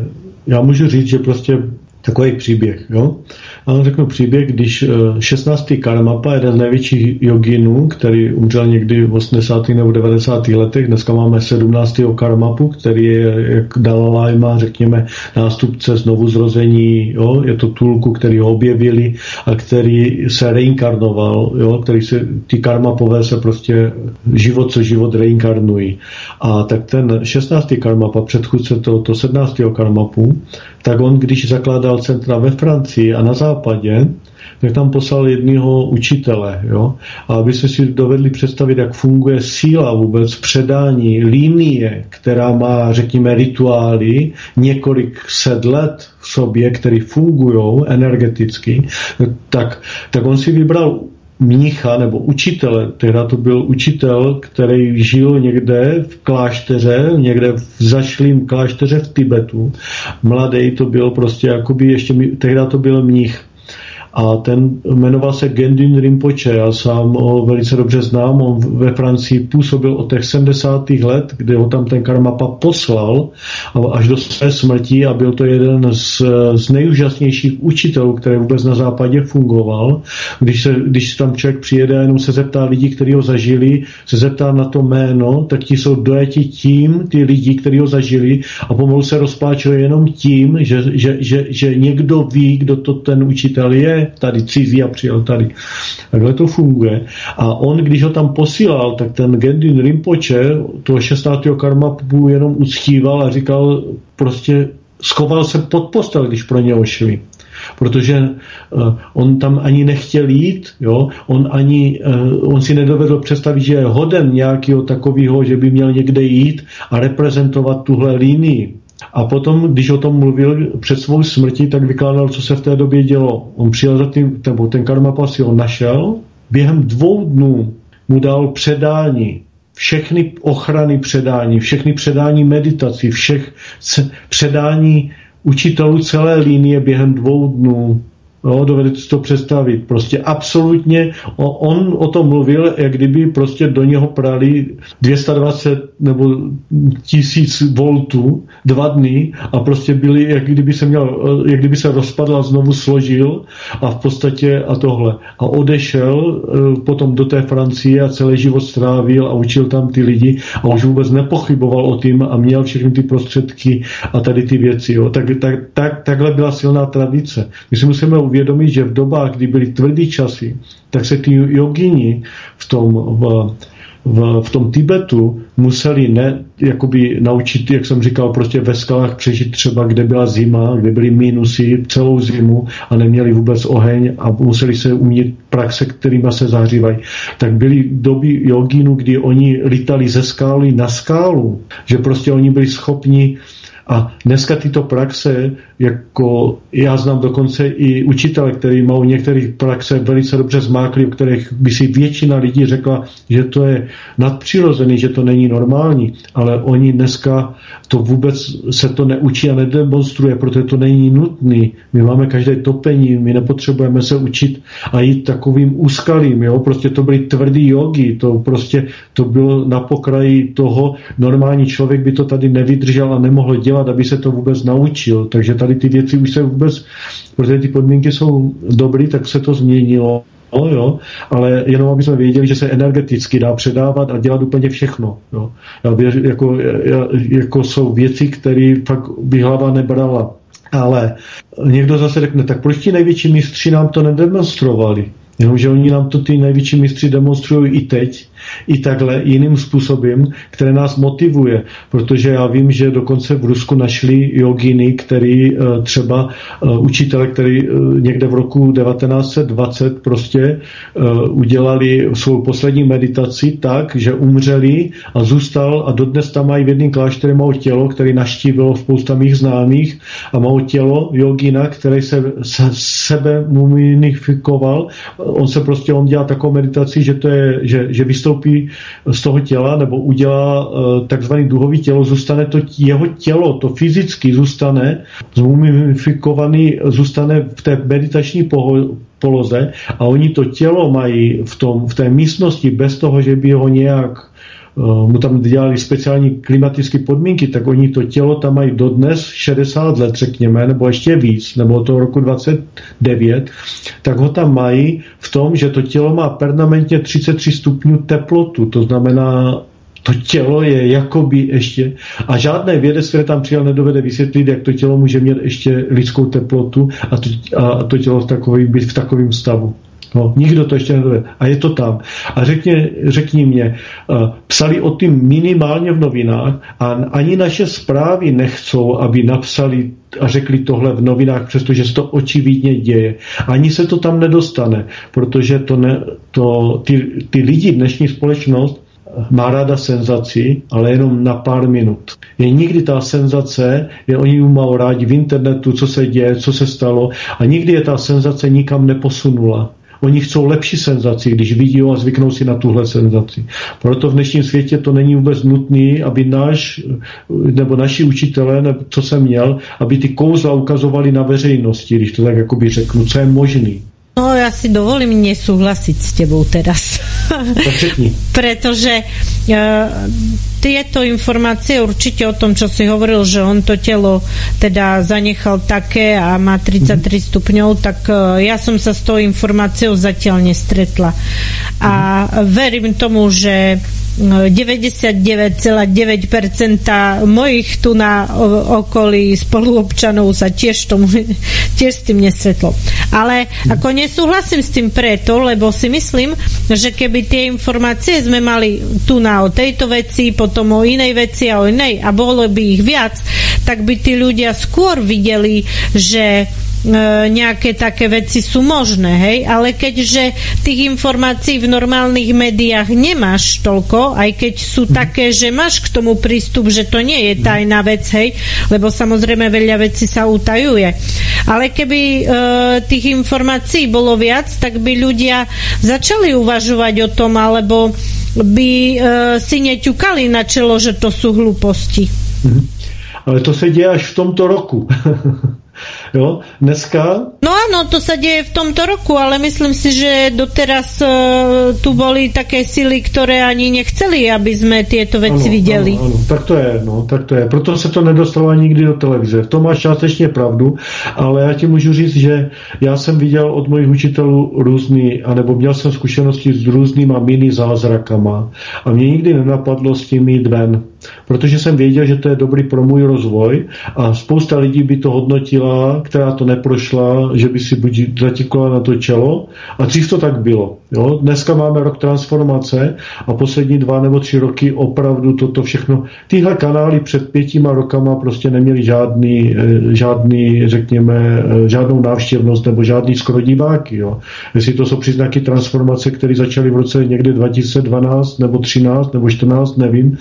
já můžu říct, že prostě takový příběh, jo. A on řeknu příběh, když 16. Karmapa, jeden z největších joginů, který umřel někdy v 80. nebo 90. letech, dneska máme 17. Karmapu, který je, jak Dalai Lama, řekněme, nástupce znovuzrození, jo, je to Tulku, který ho objevili a který se reinkarnoval, jo, který se, ty karmapové se prostě život co život reinkarnují. A tak ten 16. Karmapa, předchůdce tohoto 17. Karmapu, tak on, když zakládal centra ve Francii a na západě, tak tam poslal jednoho učitele. Jo? A aby se si dovedli představit, jak funguje síla vůbec předání linie, která má, řekněme, rituály, několik set let v sobě, které fungují energeticky, tak on si vybral mnicha nebo učitele, tehdy to byl učitel, který žil někde v klášteře, někde v zašlým klášteře v Tibetu. Mladý to byl prostě jakoby ještě, tehdy to byl mnich. A ten jmenoval se Gendun Rinpoche, já sám ho velice dobře znám, on ve Francii působil od těch 70. let, kde ho tam ten Karmapa poslal až do své smrti a byl to jeden z nejúžasnějších učitelů, který vůbec na západě fungoval. Když tam člověk přijede a jenom se zeptá lidí, kteří ho zažili, se zeptá na to jméno, tak ti jsou dojeti tím, ty lidi, kteří ho zažili a pomalu se rozpláčuje jenom tím, že někdo ví, kdo to ten učitel je, tady cizí a přijel tady. Takhle to funguje. A on, když ho tam posílal, tak ten Gendun Rinpoche toho 16. Karmapu jenom uctíval a říkal, prostě schoval se pod postel, když pro něho šli. Protože on tam ani nechtěl jít, jo? On si nedovedl představit, že je hoden nějakého takového, že by měl někde jít a reprezentovat tuhle linii. A potom, když o tom mluvil před svou smrtí, tak vykládal, co se v té době dělo. On přijel za tím, ten Karmapa si ho našel, během 2 dnů mu dal předání, všechny ochrany předání, všechny předání meditací, všech předání učitelů celé linie během 2 dnů. No, dovedete si to představit. Prostě absolutně, on o tom mluvil, jak kdyby prostě do něho prali 220 nebo 1000 voltů 2 dny a prostě byli, jak kdyby se rozpadl a znovu složil a v podstatě a tohle. A odešel potom do té Francie a celý život strávil a učil tam ty lidi a už vůbec nepochyboval o tím a měl všechny ty prostředky a tady ty věci. Jo. Takhle byla silná tradice. My si musíme uvědomit, že v dobách, kdy byly tvrdý časy, tak se ty jogini v tom Tibetu museli jakoby naučit, jak jsem říkal, prostě ve skalách přežít třeba, kde byla zima, kde byly minusy celou zimu a neměli vůbec oheň a museli se umět praxe, kterýma se zahřívají. Tak byly doby joginů, kdy oni lítali ze skály na skálu, že prostě oni byli schopni. A dneska tyto praxe, jako já znám dokonce i učitele, který mají některé praxe velice dobře zmákli, o kterých by si většina lidí řekla, že to je nadpřirozený, že to není normální, ale oni dneska to vůbec se to neučí a nedemonstruje, protože to není nutný. My máme každé topení, my nepotřebujeme se učit a jít takovým úskalím, jo? Prostě to byly tvrdý jogi, to bylo na pokraji toho, normální člověk by to tady nevydržel a nemohl dělat, aby se to vůbec naučil. Takže tady ty věci už se vůbec, protože ty podmínky jsou dobrý, tak se to změnilo. Jo, ale jenom aby jsme věděli, že se energeticky dá předávat a dělat úplně všechno. Jo. Jako jsou věci, které fakt by hlava nebrala. Ale někdo zase řekne, tak proč ti největší mistři nám to nedemonstrovali? Jenomže oni nám to ty největší mistři demonstrují i teď, i takhle, jiným způsobem, které nás motivuje, protože já vím, že dokonce v Rusku našli joginy, který třeba učitele, který někde v roku 1920 prostě udělali svou poslední meditaci tak, že umřeli a zůstal a dodnes tam mají v jednom klášteře malé tělo, který naštívilo spousta mých známých a malé tělo jogina, který se sebe mumifikoval. On dělá takovou meditaci, že to je, že vystoupí z toho těla nebo udělá takzvaný duhový tělo, zůstane to jeho tělo, to fyzicky zůstane zmumifikovaný, zůstane v té meditační poloze a oni to tělo mají v té místnosti bez toho, že by ho nějak mu tam dělali speciální klimatické podmínky, tak oni to tělo tam mají dodnes 60 let, řekněme, nebo ještě víc, nebo od toho roku 29, tak ho tam mají v tom, že to tělo má permanentně 33 stupňů teplotu, to znamená, to tělo je jakoby ještě, a žádné vědec, které tam přijal, nedovede vysvětlit, jak to tělo může mít ještě lidskou teplotu a to tělo být v takovém stavu. No, nikdo to ještě nedovede. A je to tam. A řekni mě, psali o tím minimálně v novinách a ani naše zprávy nechcou, aby napsali a řekli tohle v novinách, přestože se to očividně děje. Ani se to tam nedostane, protože ty lidi, dnešní společnost, má ráda senzaci, ale jenom na pár minut. Je nikdy ta senzace, oni mají rádi v internetu, co se děje, co se stalo, a nikdy je ta senzace nikam neposunula. Oni chcou lepší senzaci, když vidí a zvyknou si na tuhle senzaci. Proto v dnešním světě to není vůbec nutné, aby naši učitelé, nebo co jsem měl, aby ty kouzla ukazovali na veřejnosti, když to tak jakoby řeknu, co je možný. No, ja si dovolím nesúhlasiť s tebou teraz. Pretože tieto informácie určite o tom, čo si hovoril, že on to telo teda zanechal také a má 33 stupňov, tak ja som sa s tou informáciou zatiaľ nestretla. A verím tomu, že 99,9% mojich tu na okolí spoluobčanov sa tiež s tým nestretlo. Ale ako nesúhlasím s tým preto, lebo si myslím, že keby tie informácie sme mali tu na o tejto veci, potom o inej veci a o inej a bolo by ich viac, tak by tí ľudia skôr videli, že nejaké také veci sú možné, hej, ale keďže tých informácií v normálnych médiách nemáš toľko, aj keď sú také, že máš k tomu prístup, že to nie je tajná vec, hej, lebo samozrejme veľa vecí sa utajuje. Ale keby tých informácií bolo viac, tak by ľudia začali uvažovať o tom, alebo by si neťukali na čelo, že to sú hlúposti. Ale to se děje až v tomto roku. Jo, dneska... No áno, to sa deje v tomto roku, ale myslím si, že doteraz tu boli také sily, ktoré ani nechceli, aby sme tieto veci videli. Ano, tak to je. Proto se to nedostalo nikdy do televize. V tom máš částečně pravdu, ale já ti můžu říct, že já jsem viděl od mojich učitelů různý, anebo měl jsem zkušenosti s různýma mini zázrakama a mě nikdy nenapadlo s tím jít ven, protože jsem věděl, že to je dobrý pro můj rozvoj a spousta lidí by to hodnotila, která to neprošla, že by si buď zatikla na to čelo. A dřív to tak bylo. Jo? Dneska máme rok transformace a poslední 2 nebo 3 roky opravdu toto všechno. Tyhle kanály před 5 rokama prostě neměly žádný, řekněme, žádnou návštěvnost nebo žádný skoro diváky. Jo? Jestli to jsou příznaky transformace, které začaly v roce někde 2012 nebo 13 nebo 14, nevím,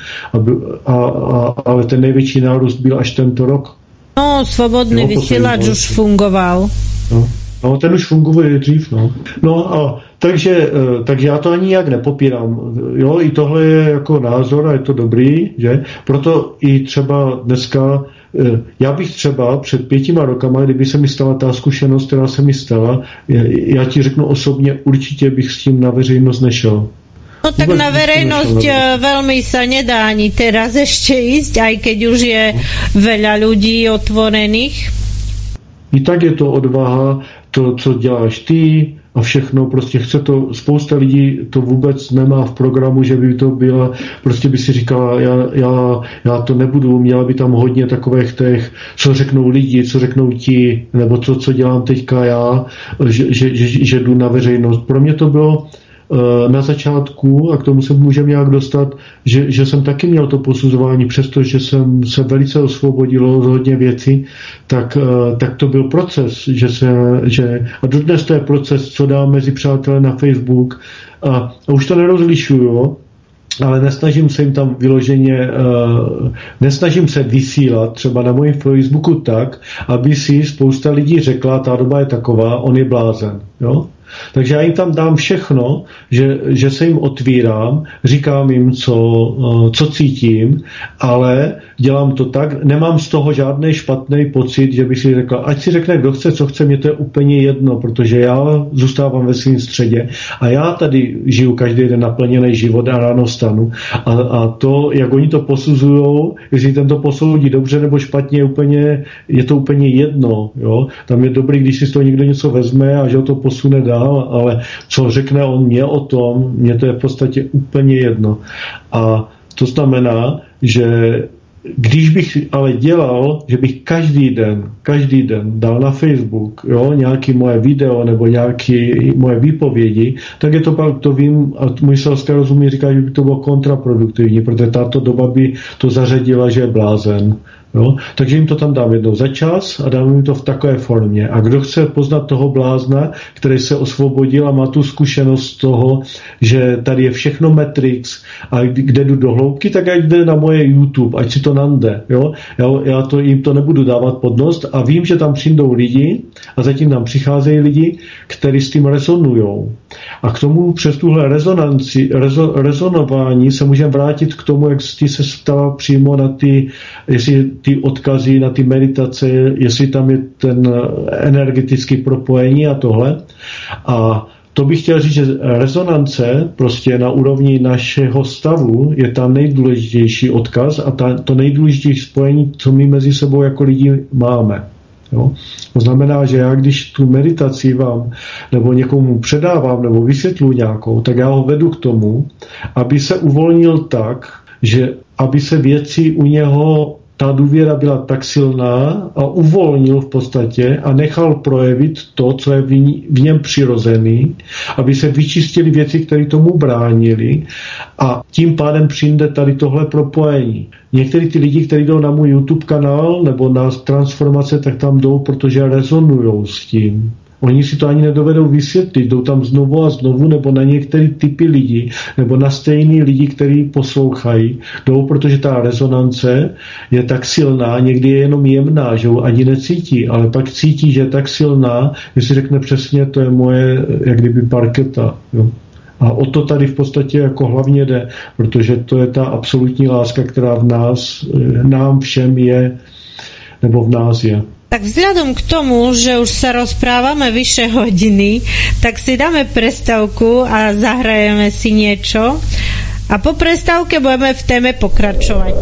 ale ten největší nárůst byl až tento rok. No, Svobodný vysielač už fungoval. No, ten už funguje dřív, no. No a takže já to ani jak nepopírám. Jo, i tohle je jako názor a je to dobrý, že? Proto i třeba dneska, já bych třeba před 5 rokama, kdyby se mi stala ta zkušenost, která se mi stala, já ti řeknu osobně, určitě bych s tím na veřejnost nešel. No tak na verejnosť veľmi sa nedá ani teraz ešte ísť, aj keď už je veľa ľudí otvorených. I tak je to odvaha, to, co děláš ty a všechno, prostě chce to, spousta lidí to vůbec nemá v programu, že by to byla, prostě by si říkala, já to nebudu, měla by tam hodně takových těch, co řeknou lidi, co řeknou ti, nebo to, co dělám teďka já, že jdu na veřejnost. Pro mě to bylo na začátku, a k tomu se můžeme nějak dostat, že jsem taky měl to posuzování, přestože jsem se velice osvobodilo z hodně věcí, tak to byl proces, a dodnes to je proces, co dám mezi přátelé na Facebook a už to nerozlišuju, ale nesnažím se jim tam vyloženě, nesnažím se vysílat třeba na mojím Facebooku tak, aby si spousta lidí řekla, ta doba je taková, on je blázen, jo? Takže já jim tam dám všechno, že se jim otvírám, říkám jim, co cítím, ale dělám to tak, nemám z toho žádný špatný pocit, že bych si řekl, ať si řekne, kdo chce, co chce, mě to je úplně jedno, protože já zůstávám ve svém středě a já tady žiju každý den naplněný život a ráno vstanu a to, jak oni to posuzujou, jestli ten to posoudí dobře nebo špatně, je to úplně jedno. Jo? Tam je dobrý, když si z toho někdo něco vezme a že ho to posune dál, ale co řekne on mě o tom, mně to je v podstatě úplně jedno. A to znamená, že když bych ale dělal, že bych každý den dal na Facebook, jo, nějaký moje video nebo nějaké moje výpovědi, tak je to pak, to vím, a můj selský rozum mi říká, že by to bylo kontraproduktivní, protože tato doba by to zařadila, že je blázen. Jo? Takže jim to tam dám jednou za čas a dám jim to v takové formě. A kdo chce poznat toho blázna, který se osvobodil a má tu zkušenost toho, že tady je všechno Matrix a kde jdu do hloubky, tak ať jde na moje YouTube, ať si to nande. Jo? Já jim to nebudu dávat pod nos a vím, že tam přijdou lidi a zatím tam přicházejí lidi, kteří s tím rezonujou. A k tomu přes tuhle rezonování se můžeme vrátit k tomu, jak ty se ptala přímo na jestli ty odkazy, na ty meditace, jestli tam je ten energetický propojení a tohle. A to bych chtěl říct, že rezonance prostě na úrovni našeho stavu je ta nejdůležitější odkaz a to nejdůležitější spojení, co my mezi sebou jako lidi máme. Jo? To znamená, že já když tu meditaci vám nebo někomu předávám nebo vysvětluji nějakou, tak já ho vedu k tomu, aby se uvolnil tak, že aby se věci u něho, ta důvěra byla tak silná a uvolnil v podstatě a nechal projevit to, co je v něm přirozený, aby se vyčistili věci, které tomu bránili a tím pádem přijde tady tohle propojení. Některý ty lidi, kteří jdou na můj YouTube kanál nebo na transformace, tak tam jdou, protože rezonujou s tím. Oni si to ani nedovedou vysvětlit, jdou tam znovu a znovu, nebo na některé typy lidí, nebo na stejný lidi, kteří poslouchají, jdou, protože ta rezonance je tak silná, někdy je jenom jemná, že ho ani necítí, ale pak cítí, že je tak silná, že si řekne přesně, to je moje, jak kdyby parketa. Jo. A o to tady v podstatě jako hlavně jde, protože to je ta absolutní láska, která v nás, nám všem je, nebo v nás je. Tak vzhľadom k tomu, že už sa rozprávame vyše hodiny, tak si dáme prestávku a zahrajeme si niečo. A po prestávke budeme v téme pokračovať.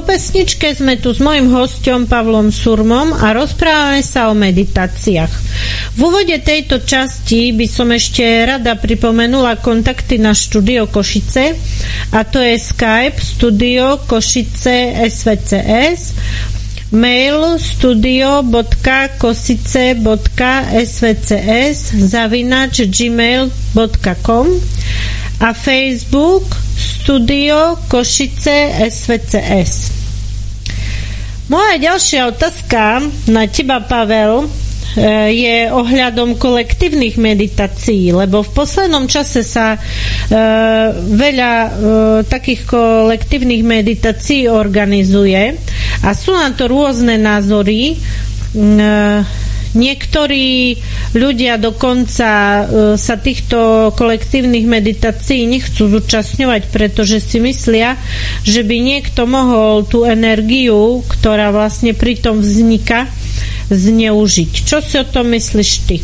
Po pesničke sme tu s mojím hosťom Pavlom Surmom a rozprávame sa o meditáciách. V úvode tejto časti by som ešte rada pripomenula kontakty na štúdio Košice, a to je Skype Studio Košice SVCS, mail studio.kosice.svcs@gmail.com a Facebook Studio Košice SVCS. Moja ďalšia otázka na teba, Pavel, je ohľadom kolektívnych meditácií, lebo v poslednom čase sa veľa takých kolektívnych meditácií organizuje a sú na to rôzne názory. Niektorí ľudia dokonca sa týchto kolektívnych meditácií nechcú zúčastňovať, pretože si myslia, že by niekto mohol tú energiu, ktorá vlastne pri tom vzniká, zneužiť. Čo si o tom myslíš ty?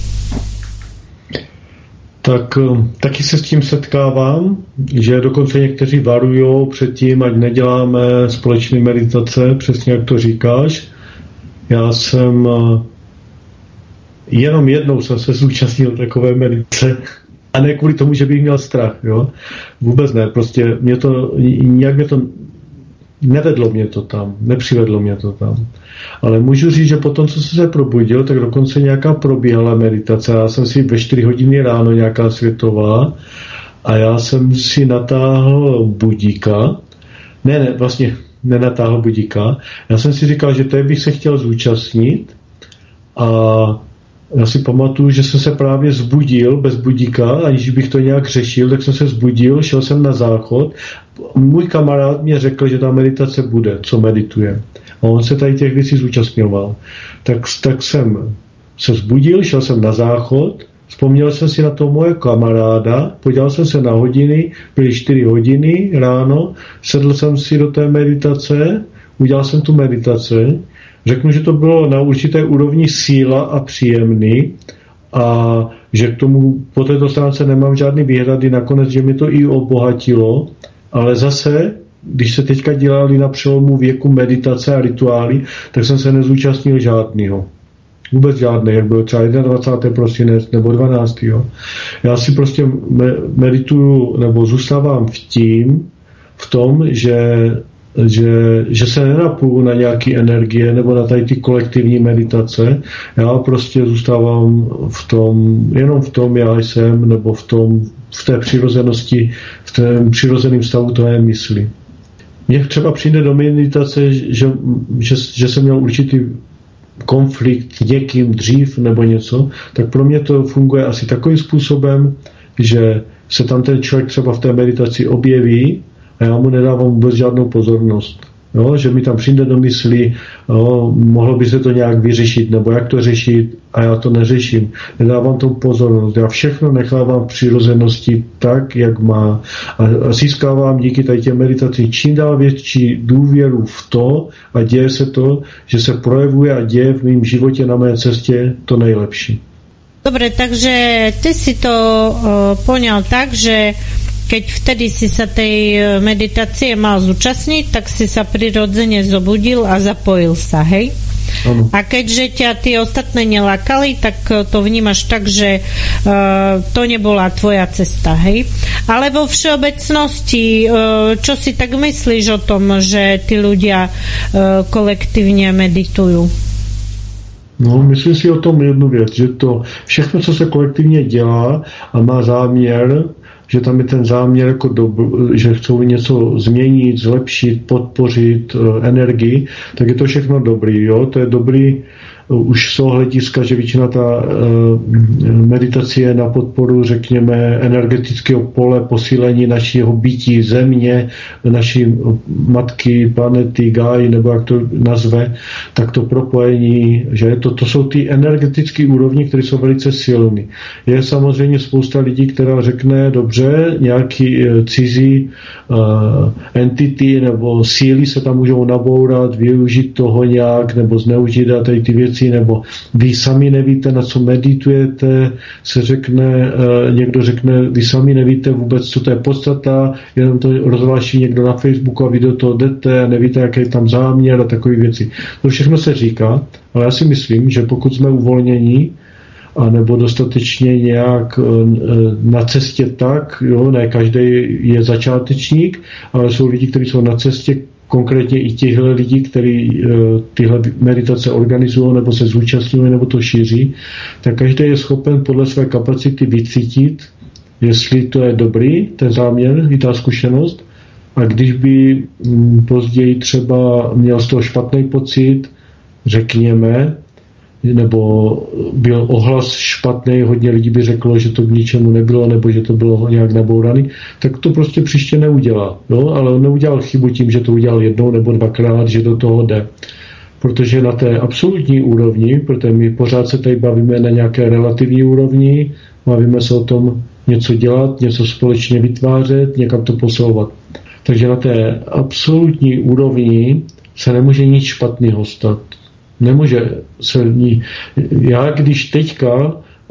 Tak taky se s tím setkávám, že dokonce někteří varujou před tím, ať neděláme společné meditace, přesně jak to říkáš. Já jsem jenom jednou jsem se zúčastnil takové meditace a ne kvůli tomu, že bych měl strach, jo? Vůbec ne, prostě nějak mě to nevedlo mě to tam, nepřivedlo mě to tam. Ale můžu říct, že potom, co jsem se probudil, tak dokonce nějaká probíhala meditace. Já jsem si ve 4 hodiny ráno nějaká světová a já jsem si natáhl budíka. Vlastně nenatáhl budíka. Já jsem si říkal, že teď bych se chtěl zúčastnit a já si pamatuju, že jsem se právě zbudil bez budíka, aniž bych to nějak řešil, tak jsem se zbudil, šel jsem na záchod. Můj kamarád mě řekl, že ta meditace bude, co medituje. A on se tady těch věcí zúčastňoval. Tak jsem se zbudil, šel jsem na záchod, vzpomněl jsem si na toho moje kamaráda, podíval jsem se na hodiny, byly 4 hodiny ráno, sedl jsem si do té meditace, udělal jsem tu meditaci, řeknu, že to bylo na určité úrovni síla a příjemný a že k tomu po této stránce nemám žádný výhrady, nakonec, že mi to i obohatilo, ale zase, když se teďka dělali na přelomu věku meditace a rituály, tak jsem se nezúčastnil žádnýho. Vůbec žádný, jak bylo třeba 21. prosinec nebo 12. Já si prostě medituju nebo zůstávám v tom, že se nenapůju na nějaké energie nebo na tady ty kolektivní meditace. Já prostě zůstávám jenom v tom já jsem, nebo v té přirozenosti, v tom přirozeném stavu té mysli. Mně třeba přijde do meditace, že jsem měl určitý konflikt s někým dřív nebo něco, tak pro mě to funguje asi takovým způsobem, že se tam ten člověk třeba v té meditaci objeví a já mu nedávám vůbec žádnou pozornost. Jo, že mi tam přijde do mysli, mohlo by se to nějak vyřešit, nebo jak to řešit, a já to neřeším. Nedávám tomu pozornost. Já všechno nechávám v přirozenosti tak, jak má. A získávám díky tady těm meditaci čím dál větší důvěru v to a děje se to, že se projevuje a děje v mém životě na mé cestě to nejlepší. Dobre, takže ty si to poňal tak, že keď vtedy si sa tej meditácie mal zúčastniť, tak si sa prirodzene zobudil a zapojil sa, hej? Ano. A keďže ťa tí ostatné nelákali, tak to vnímaš tak, že to nebola tvoja cesta, hej? Ale vo všeobecnosti, čo si tak myslíš o tom, že tí ľudia kolektívne meditujú? No, myslím si o tom jednu věc, že to všechno, co se kolektivně dělá a má záměr, že tam je ten záměr, jako že chcou něco změnit, zlepšit, podpořit energii, tak je to všechno dobrý. Jo? To je dobrý už z toho hlediska, že většina ta meditace je na podporu, řekněme, energetického pole, posílení našeho bytí, země, naší matky, planety, Gáji, nebo jak to nazve, tak to propojení, že to jsou ty energetické úrovně, které jsou velice silné. Je samozřejmě spousta lidí, která řekne, dobře, nějaký cizí entity nebo síly se tam můžou nabourat, využít toho nějak, nebo zneužít a tady ty věci věci, nebo vy sami nevíte, na co meditujete, někdo řekne, vy sami nevíte vůbec, co to je podstata, jenom to rozvláští někdo na Facebooku a vy do toho jdete a nevíte, jaký je tam záměr a takové věci. To všechno se říká, ale já si myslím, že pokud jsme uvolnění, a nebo dostatečně nějak na cestě tak, jo, ne každý je začátečník, ale jsou lidi, kteří jsou na cestě, konkrétně i tihle lidi, kteří tyhle meditace organizují nebo se zúčastňují nebo to šíří, tak každý je schopen podle své kapacity vycítit, jestli to je dobrý, ten záměr, i ta zkušenost, a když by později třeba měl z toho špatný pocit, řekněme, nebo byl ohlas špatný, hodně lidí by řeklo, že to k ničemu nebylo, nebo že to bylo nějak nabouraný, tak to prostě příště neudělá. No? Ale on neudělal chybu tím, že to udělal jednou nebo dvakrát, že do toho jde. Protože na té absolutní úrovni, protože my pořád se tady bavíme na nějaké relativní úrovni, bavíme se o tom něco dělat, něco společně vytvářet, někam to posouvat. Takže na té absolutní úrovni se nemůže nic špatného stát. Nemůže se ní. Já když teďka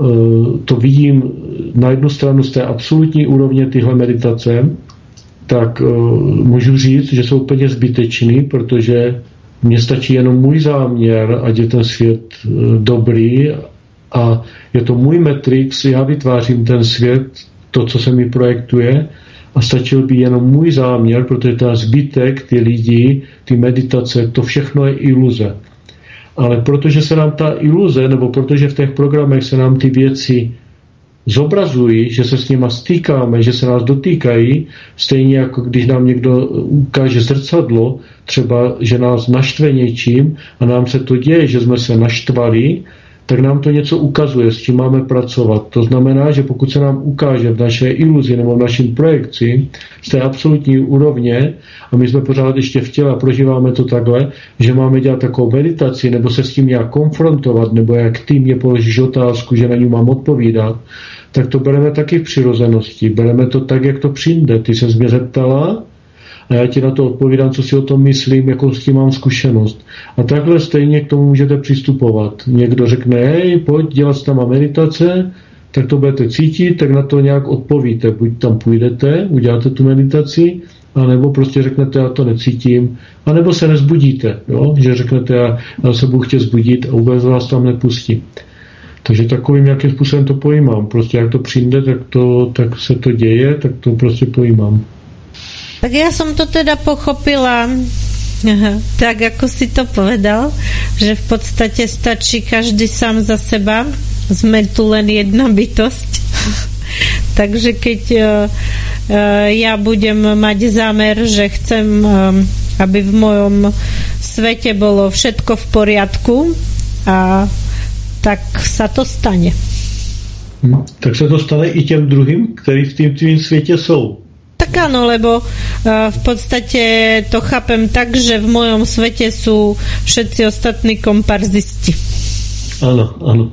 to vidím na jednu stranu z té absolutní úrovně tyhle meditace, tak můžu říct, že jsou úplně zbytečný, protože mně stačí jenom můj záměr, ať je ten svět dobrý a je to můj matrix, já vytvářím ten svět, to, co se mi projektuje, a stačil by jenom můj záměr, protože ten zbytek, ty lidi, ty meditace, to všechno je iluze. Ale protože se nám ta iluze, nebo protože v těch programech se nám ty věci zobrazují, že se s nima stýkáme, že se nás dotýkají, stejně jako když nám někdo ukáže zrcadlo, třeba, že nás naštve něčím a nám se to děje, že jsme se naštvali, tak nám to něco ukazuje, s čím máme pracovat. To znamená, že pokud se nám ukáže v naší iluzi nebo v naším projekci z té absolutní úrovně, a my jsme pořád ještě v těle a prožíváme to takhle, že máme dělat takovou meditaci, nebo se s tím nějak konfrontovat, nebo jak ty mě položíš otázku, že na ní mám odpovídat, tak to bereme taky v přirozenosti. Bereme to tak, jak to přijde. Ty ses mě zeptala, a já ti na to odpovídám, co si o tom myslím, jakou s tím mám zkušenost. A takhle stejně k tomu můžete přistupovat. Někdo řekne, hej, pojď dělat tam meditace, tak to budete cítit, tak na to nějak odpovíte. Buď tam půjdete, uděláte tu meditaci, anebo prostě řeknete, já to necítím, anebo se nezbudíte, jo? Že řeknete, já se budu chtět zbudit a vůbec vás tam nepustí. Takže takovým nějakým způsobem to pojímám. Prostě jak to přijde, tak se to děje, tak to prostě pojímám. Tak ja som to teda pochopila tak, ako si to povedal, že v podstate stačí každý sám za seba. Sme tu len jedna bytosť. Takže keď ja budem mať zámer, že chcem, aby v mojom svete bolo všetko v poriadku, a tak sa to stane. Tak sa to stane i těm druhým, ktorí v tým svete sú. Tak áno, lebo v podstate to chápem tak, že v mojom svete sú všetci ostatní komparzisti. Ano, ano.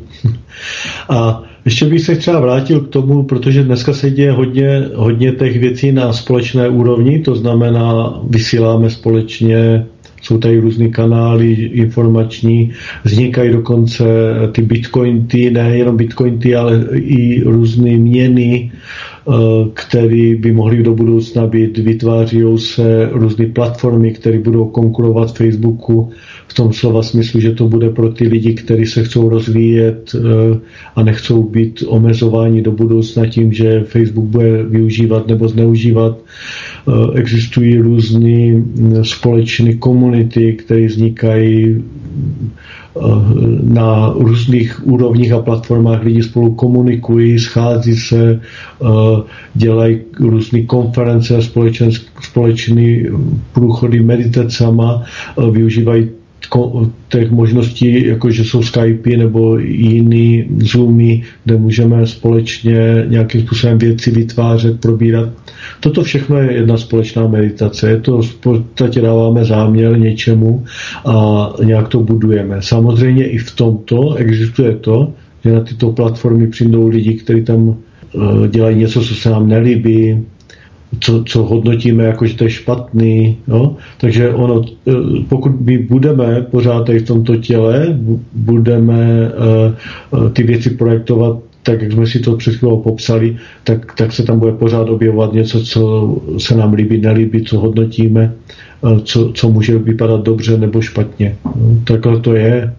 A ještě bych se třeba vrátil k tomu, protože dneska se děje hodně těch věcí na společné úrovni, to znamená, vysíláme společně, jsou tady různý kanály informační, vznikají dokonce ty bitcoiny, nejenom bitcoiny, ale i různé měny, které by mohly do budoucna být, vytváří se různé platformy, které budou konkurovat Facebooku v tom slova smyslu, že to bude pro ty lidi, kteří se chcou rozvíjet a nechcou být omezováni do budoucna tím, že Facebook bude využívat nebo zneužívat. Existují různé společné komunity, které vznikají na různých úrovních a platformách, lidi spolu komunikují, schází se, dělají různé konference, společné průchody meditacama, využívají těch možností, jakože jsou Skypey nebo jiný Zoomy, kde můžeme společně nějakým způsobem věci vytvářet, probírat. Toto všechno je jedna společná meditace. Je to v podstatě dáváme záměr něčemu a nějak to budujeme. Samozřejmě i v tomto existuje to, že na tyto platformy přijdou lidi, kteří tam dělají něco, co se nám nelíbí, co hodnotíme jako, že to je špatný. Jo? Takže pokud my budeme pořád v tomto těle, budeme ty věci projektovat tak, jak jsme si to před chvílou popsali, tak se tam bude pořád objevovat něco, co se nám líbí, nelíbí, co hodnotíme, co může vypadat dobře nebo špatně. Takhle to je.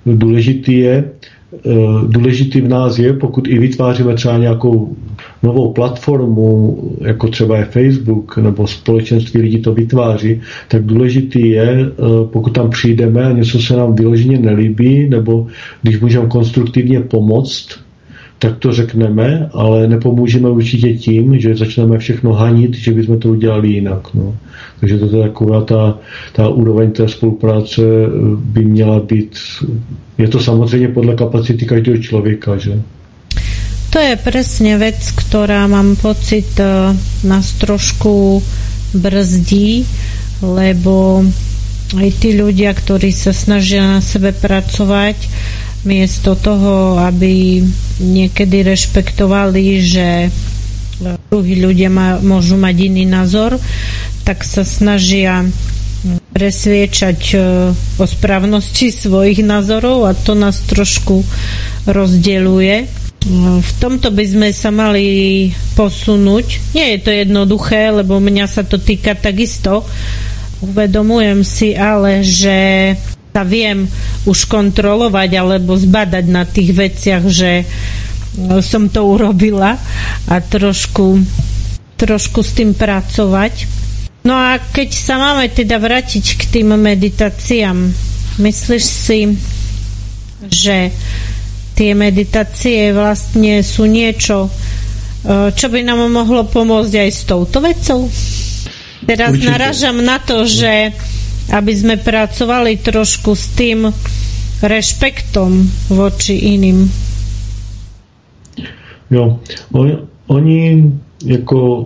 Důležitý v nás je, pokud i vytváříme třeba nějakou novou platformu, jako třeba je Facebook, nebo společenství lidí to vytváří, tak důležitý je, pokud tam přijdeme a něco se nám vyloženě nelíbí, nebo když můžeme konstruktivně pomoct, tak to řekneme, ale nepomůžeme určitě tím, že začneme všechno hanit, že bychom to udělali jinak. No. Takže to je taková ta úroveň té spolupráce by měla být. Je to samozřejmě podle kapacity každého člověka, že? To je presne vec, ktorá, mám pocit, nás trošku brzdí, lebo aj tí ľudia, ktorí sa snažia na sebe pracovať, miesto toho, aby niekedy rešpektovali, že druhí ľudia môžu mať iný názor, tak sa snažia presviečať o správnosti svojich názorov a to nás trošku rozdeľuje. V tomto by sme sa mali posunúť. Nie je to jednoduché, lebo mňa sa to týka takisto. Uvedomujem si ale, že sa viem už kontrolovať alebo zbadať na tých veciach, že som to urobila a trošku s tým pracovať. No a keď sa máme teda vrátiť k tým meditáciám, myslíš si, že tie meditácie vlastne sú niečo, čo by nám mohlo pomôcť aj s touto vecou? Teraz narážam na to, že aby sme pracovali trošku s tým rešpektom voči iným. Jo, oni jako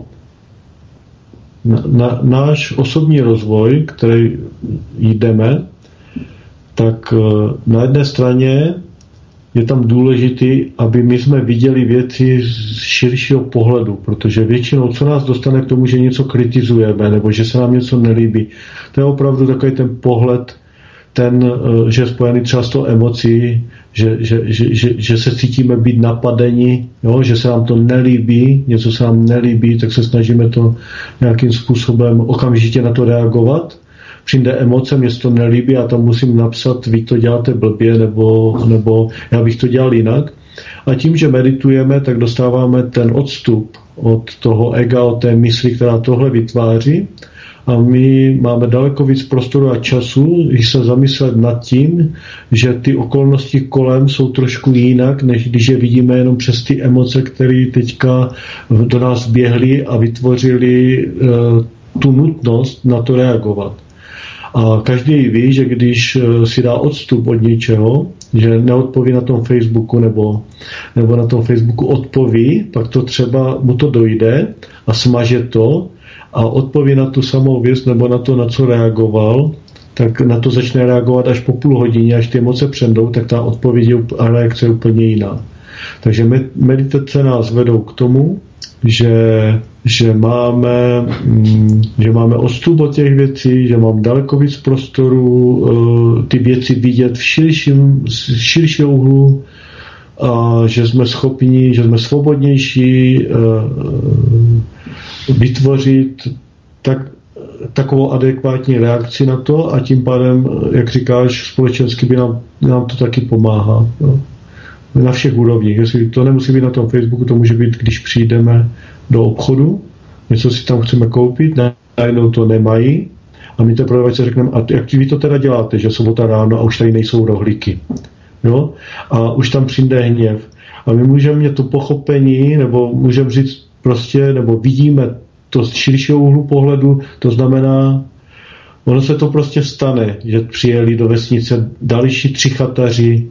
náš osobní rozvoj, který jdeme, tak na jedné straně je tam důležitý, aby my jsme viděli věci z širšího pohledu, protože většinou, co nás dostane k tomu, že něco kritizujeme, nebo že se nám něco nelíbí, to je opravdu takový ten pohled, že je spojený třeba s tou emocí, že se cítíme být napadeni, jo? Že se nám to nelíbí, něco se nám nelíbí, tak se snažíme to nějakým způsobem okamžitě na to reagovat. Přijde emoce, mě to nelíbí a tam musím napsat, vy to děláte blbě, nebo já bych to dělal jinak. A tím, že meditujeme, tak dostáváme ten odstup od toho ega, od té mysli, která tohle vytváří. A my máme daleko víc prostoru a času, když se zamyslet nad tím, že ty okolnosti kolem jsou trošku jinak, než když je vidíme jenom přes ty emoce, které teďka do nás běhly a vytvořili tu nutnost na to reagovat. A každý ví, že když si dá odstup od něčeho, že neodpoví na tom Facebooku nebo na tom Facebooku odpoví, pak to třeba mu to dojde a smaže to a odpoví na tu samou věc nebo na to, na co reagoval, tak na to začne reagovat až po půl hodině, až ty emoce přendou, tak ta odpověď a reakce je úplně jiná. Takže meditace nás vedou k tomu, že máme odstup od těch věcí, že mám daleko víc prostoru ty věci vidět v širšího úhlu a že jsme schopni, že jsme svobodnější vytvořit takovou adekvátní reakci na to a tím pádem, jak říkáš, společensky by nám to taky pomáhá. Jo. Na všech úrovních. Jestli to nemusí být na tom Facebooku, to může být, když přijdeme do obchodu, něco si tam chceme koupit, najednou to nemají a my teprve se řekneme, a jak vy to teda děláte, že sobota ráno a už tady nejsou rohlíky. Jo? A už tam přijde hněv. A my můžeme mít to pochopení, nebo můžeme říct prostě, nebo vidíme to z širšího úhlu pohledu, to znamená, ono se to prostě stane, že přijeli do vesnice další 3 chataři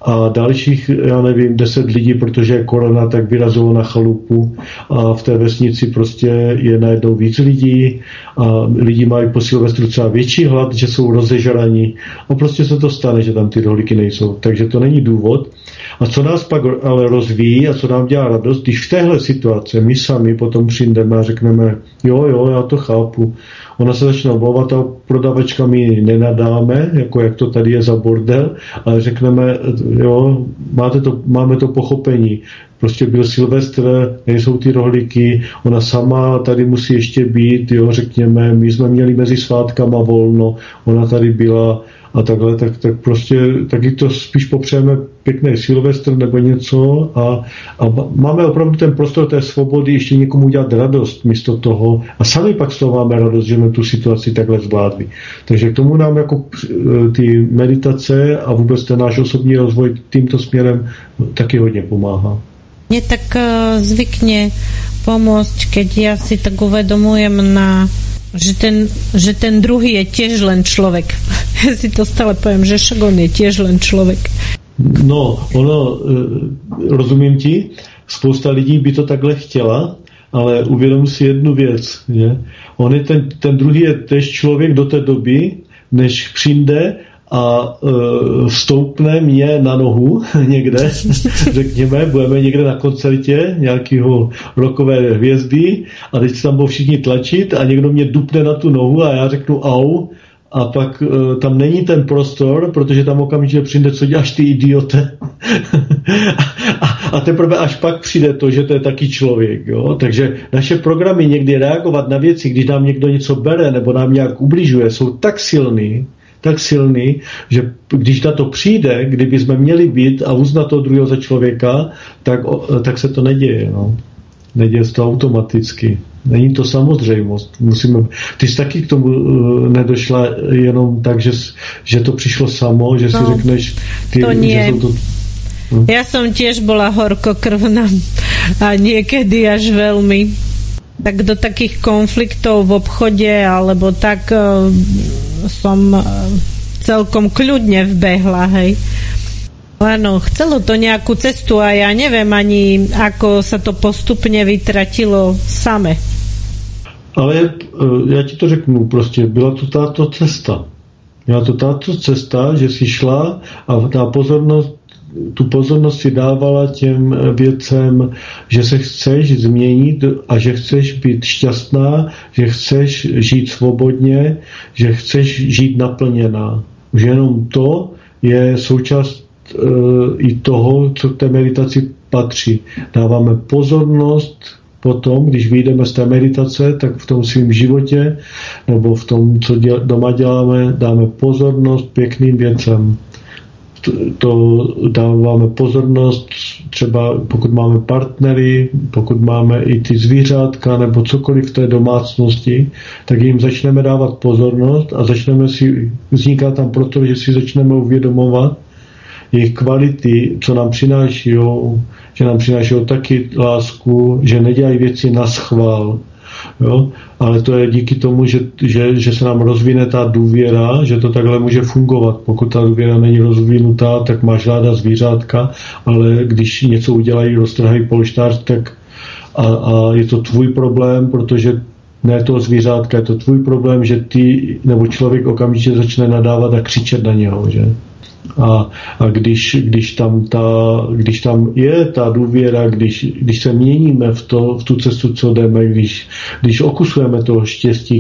a dalších, já nevím, 10 lidí, protože je korona, tak vyrazilo na chalupu a v té vesnici prostě je najednou víc lidí a lidi mají po Silvestru třeba větší hlad, že jsou rozežraní a prostě se to stane, že tam ty rohlíky nejsou. Takže to není důvod. A co nás pak ale rozvíjí a co nám dělá radost, když v téhle situaci my sami potom přijdeme a řekneme, jo, já to chápu. Ona se začne obávat a prodavačka my nenadáme, jako jak to tady je za bordel, ale řekneme, jo, máme to pochopení. Prostě byl Silvestr, nejsou ty rohlíky, ona sama tady musí ještě být, jo, řekněme, my jsme měli mezi svátkama volno, ona tady byla a takhle, tak prostě taky to spíš popřejeme pěkný Silvestr nebo něco a máme opravdu ten prostor té svobody ještě někomu dělat radost místo toho a sami pak z toho máme radost, že jsme tu situaci takhle zvládli. Takže k tomu nám jako ty meditace a vůbec ten náš osobní rozvoj tímto směrem taky hodně pomáhá. Mne tak zvykne pomôcť, keď ja si tak uvedomujem že ten druhý je tiež len človek. Ja si to stále poviem, že však on je tiež len človek. No, rozumím ti, spousta lidí by to takhle chtěla, ale uvědom si jednu věc, že? On je ten druhý je tež člověk do té doby, než přijde a vstoupne mě na nohu někde, řekněme, budeme někde na koncertě nějakého rockové hvězdy a teď tam budou všichni tlačit a někdo mě dupne na tu nohu a já řeknu au a pak tam není ten prostor, protože tam okamžitě přijde, co děláš ty idiote. a teprve až pak přijde to, že to je taky člověk. Jo? Takže naše programy někdy reagovat na věci, když nám někdo něco bere nebo nám nějak ubližuje, jsou tak silný, že když na to přijde, kdyby jsme měli být a uznat toho druhého za člověka, tak se to neděje. No. Neděje se to automaticky. Není to samozřejmost. Ty jsi taky k tomu nedošla jenom tak, že to přišlo samo, že si řekneš... To nie. Ja som tiež bola horkokrvná a niekedy až veľmi. Tak do takých konfliktov v obchode alebo tak som celkom kľudne vbehla, hej. Áno, chcelo to nejakú cestu a ja neviem ani, ako sa to postupne vytratilo same. Ale já ti to řeknu, prostě byla to táto cesta. Byla to táto cesta, že si šla a tu pozornost si dávala těm věcem, že se chceš změnit a že chceš být šťastná, že chceš žít svobodně, že chceš žít naplněná. Už jenom to je součást i toho, co k té meditaci patří. Dáváme pozornost potom, když vyjdeme z té meditace, tak v tom svém životě nebo v tom, co doma děláme, dáme pozornost pěkným věcem. To dáváme pozornost, třeba pokud máme partnery, pokud máme i ty zvířátka nebo cokoliv v té domácnosti, tak jim začneme dávat pozornost a vzniká tam proto, že si začneme uvědomovat jejich kvality, co nám přináší, že nám přináší taky lásku, že nedělají věci na schvál. Jo? Ale to je díky tomu, že se nám rozvine ta důvěra, že to takhle může fungovat. Pokud ta důvěra není rozvinutá, tak máš ráda zvířátka, ale když něco udělají, roztrhají polštář, tak a je to tvůj problém, protože ne toho zvířátka, je to tvůj problém, že ty nebo člověk okamžitě začne nadávat a křičet na něho, že? A když tam je ta důvěra, když se měníme v tu cestu, co jdeme, když okusujeme toho štěstí,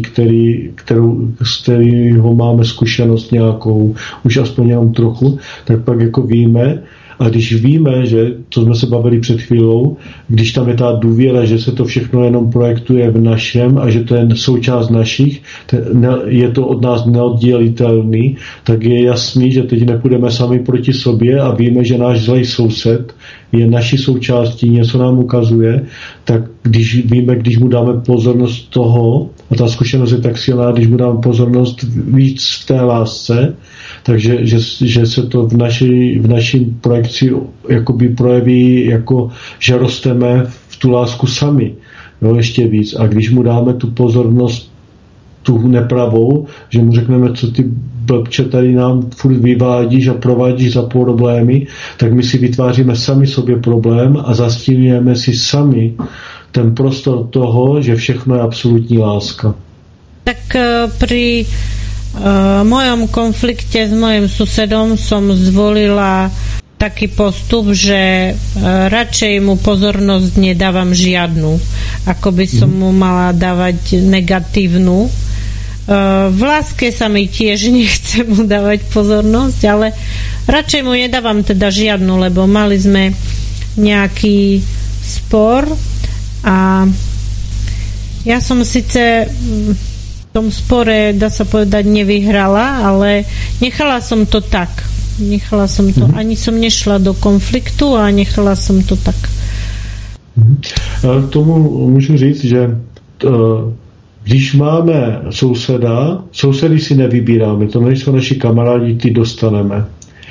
z kterého máme zkušenost nějakou, už aspoň jenom trochu, tak pak jako víme, a když víme, že, to jsme se bavili před chvílou, když tam je ta důvěra, že se to všechno jenom projektuje v našem a že to je součást našich, je to od nás neoddělitelný, tak je jasný, že teď nepůjdeme sami proti sobě a víme, že náš zlej soused je naší součástí, něco nám ukazuje, tak když mu dáme pozornost toho, a ta zkušenost je tak silná, když mu dáme pozornost víc v té lásce, takže že se to v naší projekci jakoby projeví, jako že rosteme v tu lásku sami, ještě víc. A když mu dáme tu pozornost tu nepravou, že mu řekneme, co ty blbče tady nám furt vyvádíš a provádíš za problémy, tak my si vytváříme sami sobě problém a zastínujeme si sami ten prostor toho, že všechno je absolutní láska. Tak pri mojom konflikte s mojim susedom som zvolila taký postup, že radšej mu pozornosť nedávam žiadnu, ako by som mu mala dávať negatívnu. V láske sa mi tiež nechce mu dávať pozornosť, ale radšej mu nedávam teda žiadnu, lebo mali sme nejaký spor a ja som síce v tom spore, dá sa povedať, nevyhrala, ale nechala som to tak. Nechala som to, ani som nešla do konfliktu a nechala som to tak. K tomu můžu říct, že když máme sousedy si nevybíráme, to nejsou naši kamarádi, ty dostaneme.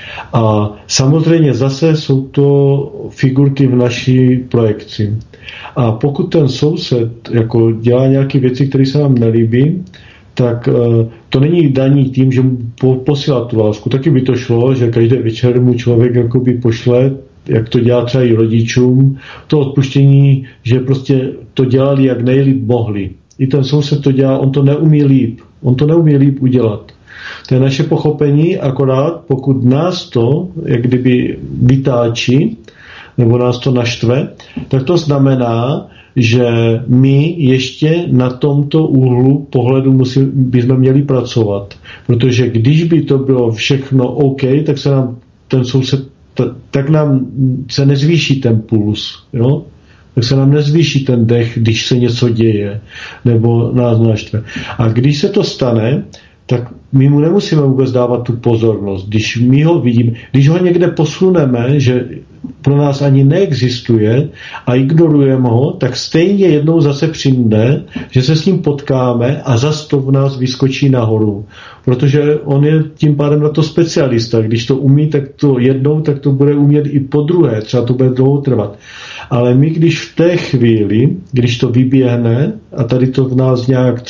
A samozřejmě zase jsou to figurky v naší projekci. A pokud ten soused jako dělá nějaké věci, které se nám nelíbí, tak to není daní tím, že mu posílá tu lásku. Taky by to šlo, že každý večer mu člověk jakoby pošle, jak to dělá třeba i rodičům, to odpuštění, že prostě to dělali, jak nejlíp mohli. I ten soused to dělá, on to neumí líp. On to neumí líp udělat. To je naše pochopení, akorát pokud nás to, jak kdyby vytáčí, nebo nás to naštve, tak to znamená, že my ještě na tomto úhlu pohledu bychom měli pracovat. Protože když by to bylo všechno OK, tak se nám ten soused, tak nám se nezvýší ten puls, jo? Tak se nám nezvýší ten dech, když se něco děje, nebo nás naštve. A když se to stane, tak my mu nemusíme vůbec dávat tu pozornost. Když my ho vidíme, když ho někde posuneme, že pro nás ani neexistuje a ignorujeme ho, tak stejně jednou zase přijde, že se s ním potkáme a zase to v nás vyskočí nahoru. Protože on je tím pádem na to specialista. Když to umí, tak to jednou, tak to bude umět i po druhé. Třeba to bude dlouho trvat. Ale my, když v té chvíli, když to vyběhne a tady to v nás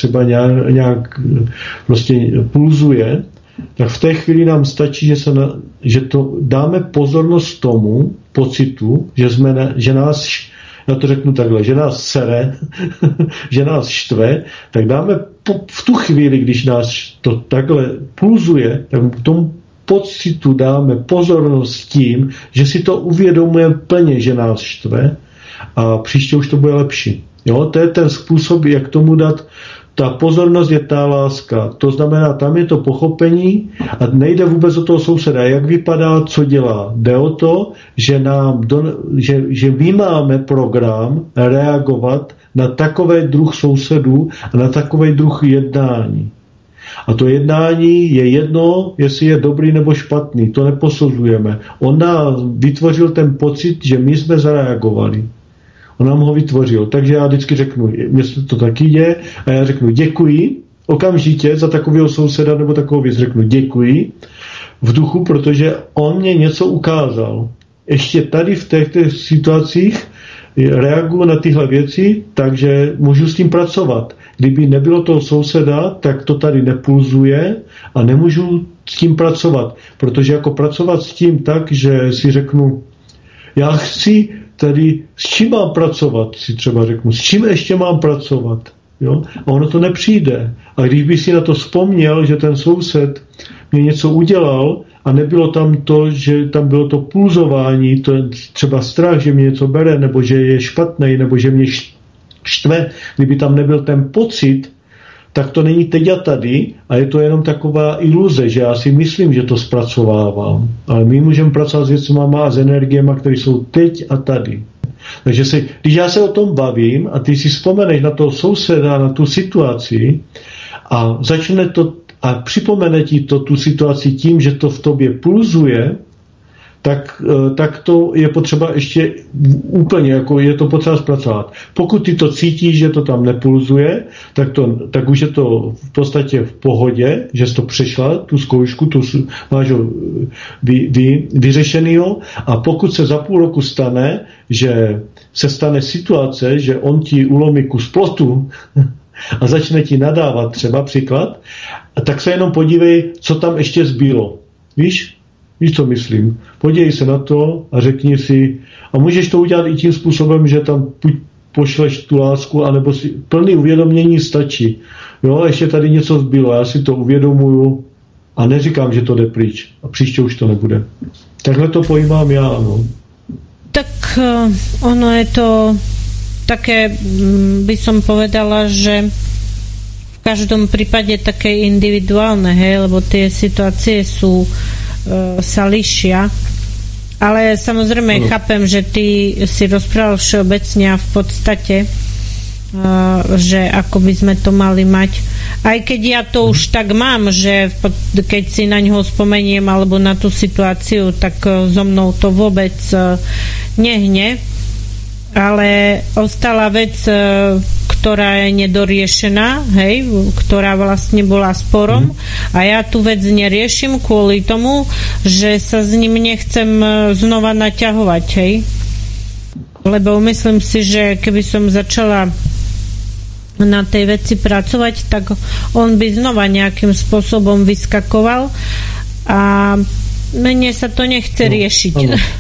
nějak prostě pulzuje, tak v té chvíli nám stačí, že to dáme pozornost tomu pocitu, že nás, já to řeknu takhle, že nás sere, že nás štve, tak dáme v tu chvíli, když nás to takhle pulzuje, tak tomu pocitu dáme pozornost tím, že si to uvědomujeme plně, že nás štve a příště už to bude lepší. Jo? To je ten způsob, jak tomu dát. Ta pozornost je ta láska. To znamená, tam je to pochopení a nejde vůbec o toho souseda, jak vypadá, co dělá. Jde o to, že my máme program reagovat na takový druh sousedů a na takový druh jednání. A to jednání je jedno, jestli je dobrý nebo špatný. To neposuzujeme. On nám vytvořil ten pocit, že my jsme zareagovali. On nám ho vytvořil. Takže já vždycky řeknu, mně se to taky děje, a já řeknu děkuji, okamžitě za takového souseda nebo takovou věc řeknu děkuji v duchu, protože on mě něco ukázal. Ještě tady v těchto situacích reaguju na tyhle věci, takže můžu s tím pracovat. Kdyby nebylo toho souseda, tak to tady nepulzuje a nemůžu s tím pracovat. Protože jako pracovat s tím tak, že si řeknu, já chci tady, s čím mám pracovat, si třeba řeknu, s čím ještě mám pracovat. Jo? A ono to nepřijde. A když by si na to vzpomněl, že ten soused mě něco udělal a nebylo tam to, že tam bylo to pulzování, to je třeba strach, že mě něco bere, nebo že je špatný, nebo že mě štve, kdyby tam nebyl ten pocit, tak to není teď a tady a je to jenom taková iluze, že já si myslím, že to zpracovávám. Ale my můžeme pracovat s věcma a s energiemi, které jsou teď a tady. Takže když já se o tom bavím a ty si vzpomeneš na toho souseda, na tu situaci a začne to a připomene ti to tu situaci tím, že to v tobě pulzuje, tak to je potřeba ještě úplně, jako je to potřeba zpracovat. Pokud ty to cítíš, že to tam nepulzuje, tak už je to v podstatě v pohodě, že jsi to přešla, tu zkoušku, tu máš ho vyřešenýho a pokud se za půl roku stane, že se stane situace, že on ti ulomí kus plotu, a začne ti nadávat třeba příklad, a tak se jenom podívej, co tam ještě zbylo. Víš, co myslím? Podívej se na to a řekni si, a můžeš to udělat i tím způsobem, že tam pošleš tu lásku, anebo si plný uvědomění stačí. Jo, ještě tady něco zbylo, já si to uvědomuju a neříkám, že to jde pryč. A příště už to nebude. Takhle to pojímám já, no. Tak ono je to také, by som povedala, že v každom prípade také individuálne, hej, lebo tie situácie sú sa líšia. Ale samozrejme chápem, že ty si rozprával všeobecne a v podstate že ako by sme to mali mať. Aj keď ja to už tak mám, že keď si na ňoho spomeniem alebo na tú situáciu, tak so mnou to vôbec nehne. Ale ostala vec, ktorá je nedoriešená, hej, ktorá vlastne bola sporom a ja tú vec neriešim kvôli tomu, že sa s ním nechcem znova naťahovať, hej. Lebo myslím si, že keby som začala na tej veci pracovať, tak on by znova nejakým spôsobom vyskakoval a mne sa to nechce riešiť.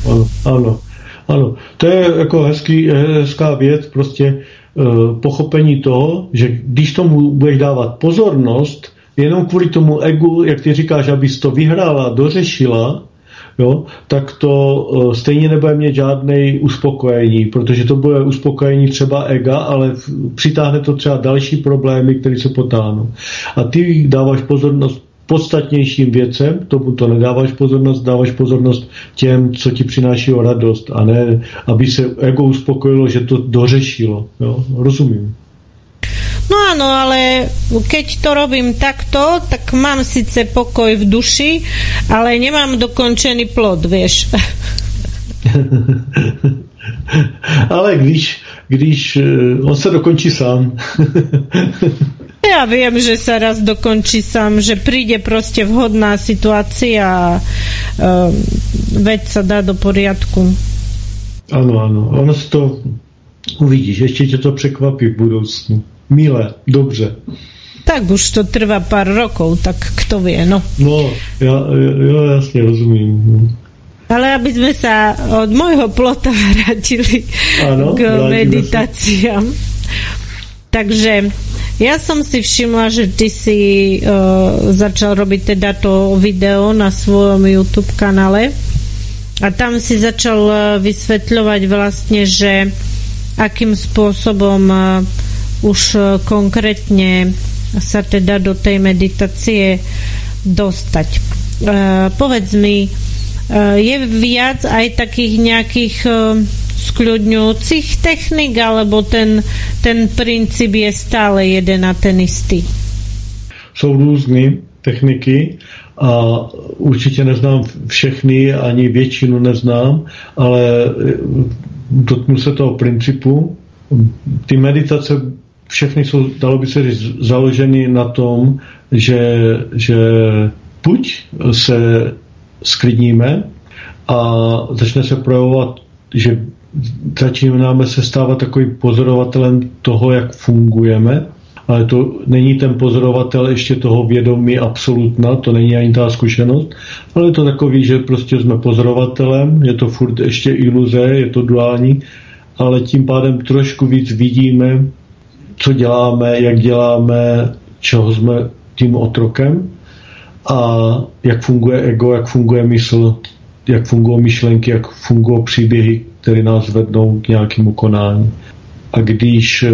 Ano. To je jako hezká věc, prostě pochopení toho, že když tomu budeš dávat pozornost, jenom kvůli tomu egu, jak ty říkáš, abys to vyhrála, dořešila, jo, tak to stejně nebude mít žádnej uspokojení, protože to bude uspokojení třeba ega, ale přitáhne to třeba další problémy, které se potáhnou. A ty dáváš pozornost podstatnějším věcem, tomu to nedáváš pozornost, dáváš pozornost těm, co ti přináší radost, a ne, aby se ego uspokojilo, že to dořešilo. Jo? Rozumím. No áno, ale keď to robím takto, tak mám síce pokoj v duši, ale nemám dokončený plod, vieš. Ale když on se dokončí sám. Ja viem, že sa raz dokončí sám, že príde proste vhodná situácia a vec sa dá do poriadku. Ano, ono si to uvidíš, ještě tě to překvapí v budoucnu. Milé, dobře. Tak už to trvá pár rokov, tak kto vie, no. No, ja jasne rozumím. Ale aby sme sa od môjho plota vrátili k meditáciám. Takže ja som si všimla, že ty si začal robiť teda to video na svojom YouTube kanále a tam si začal vysvetľovať vlastne, že akým spôsobom už konkrétne sa teda do tej meditácie dostať. Povedz mi, je viac aj takých nejakých skľudňujúcich technik, alebo ten princíp je stále jeden a ten istý? Jsou různé techniky a určitě neznám všechny, ani většinu neznám, ale dotknu se toho principu. Ty meditace všechny jsou, dalo by se říct, založeny na tom, že buď se sklidníme a začne se projevovat, že začínáme se stávat takovým pozorovatelem toho, jak fungujeme, ale to není ten pozorovatel ještě toho vědomí absolutna, to není ani ta zkušenost, ale je to takový, že prostě jsme pozorovatelem, je to furt ještě iluze, je to duální, ale tím pádem trošku víc vidíme, co děláme, jak děláme, čeho jsme tím otrokem a jak funguje ego, jak funguje mysl, jak fungují myšlenky, jak fungují příběhy, které nás vednou k nějakému konání. A když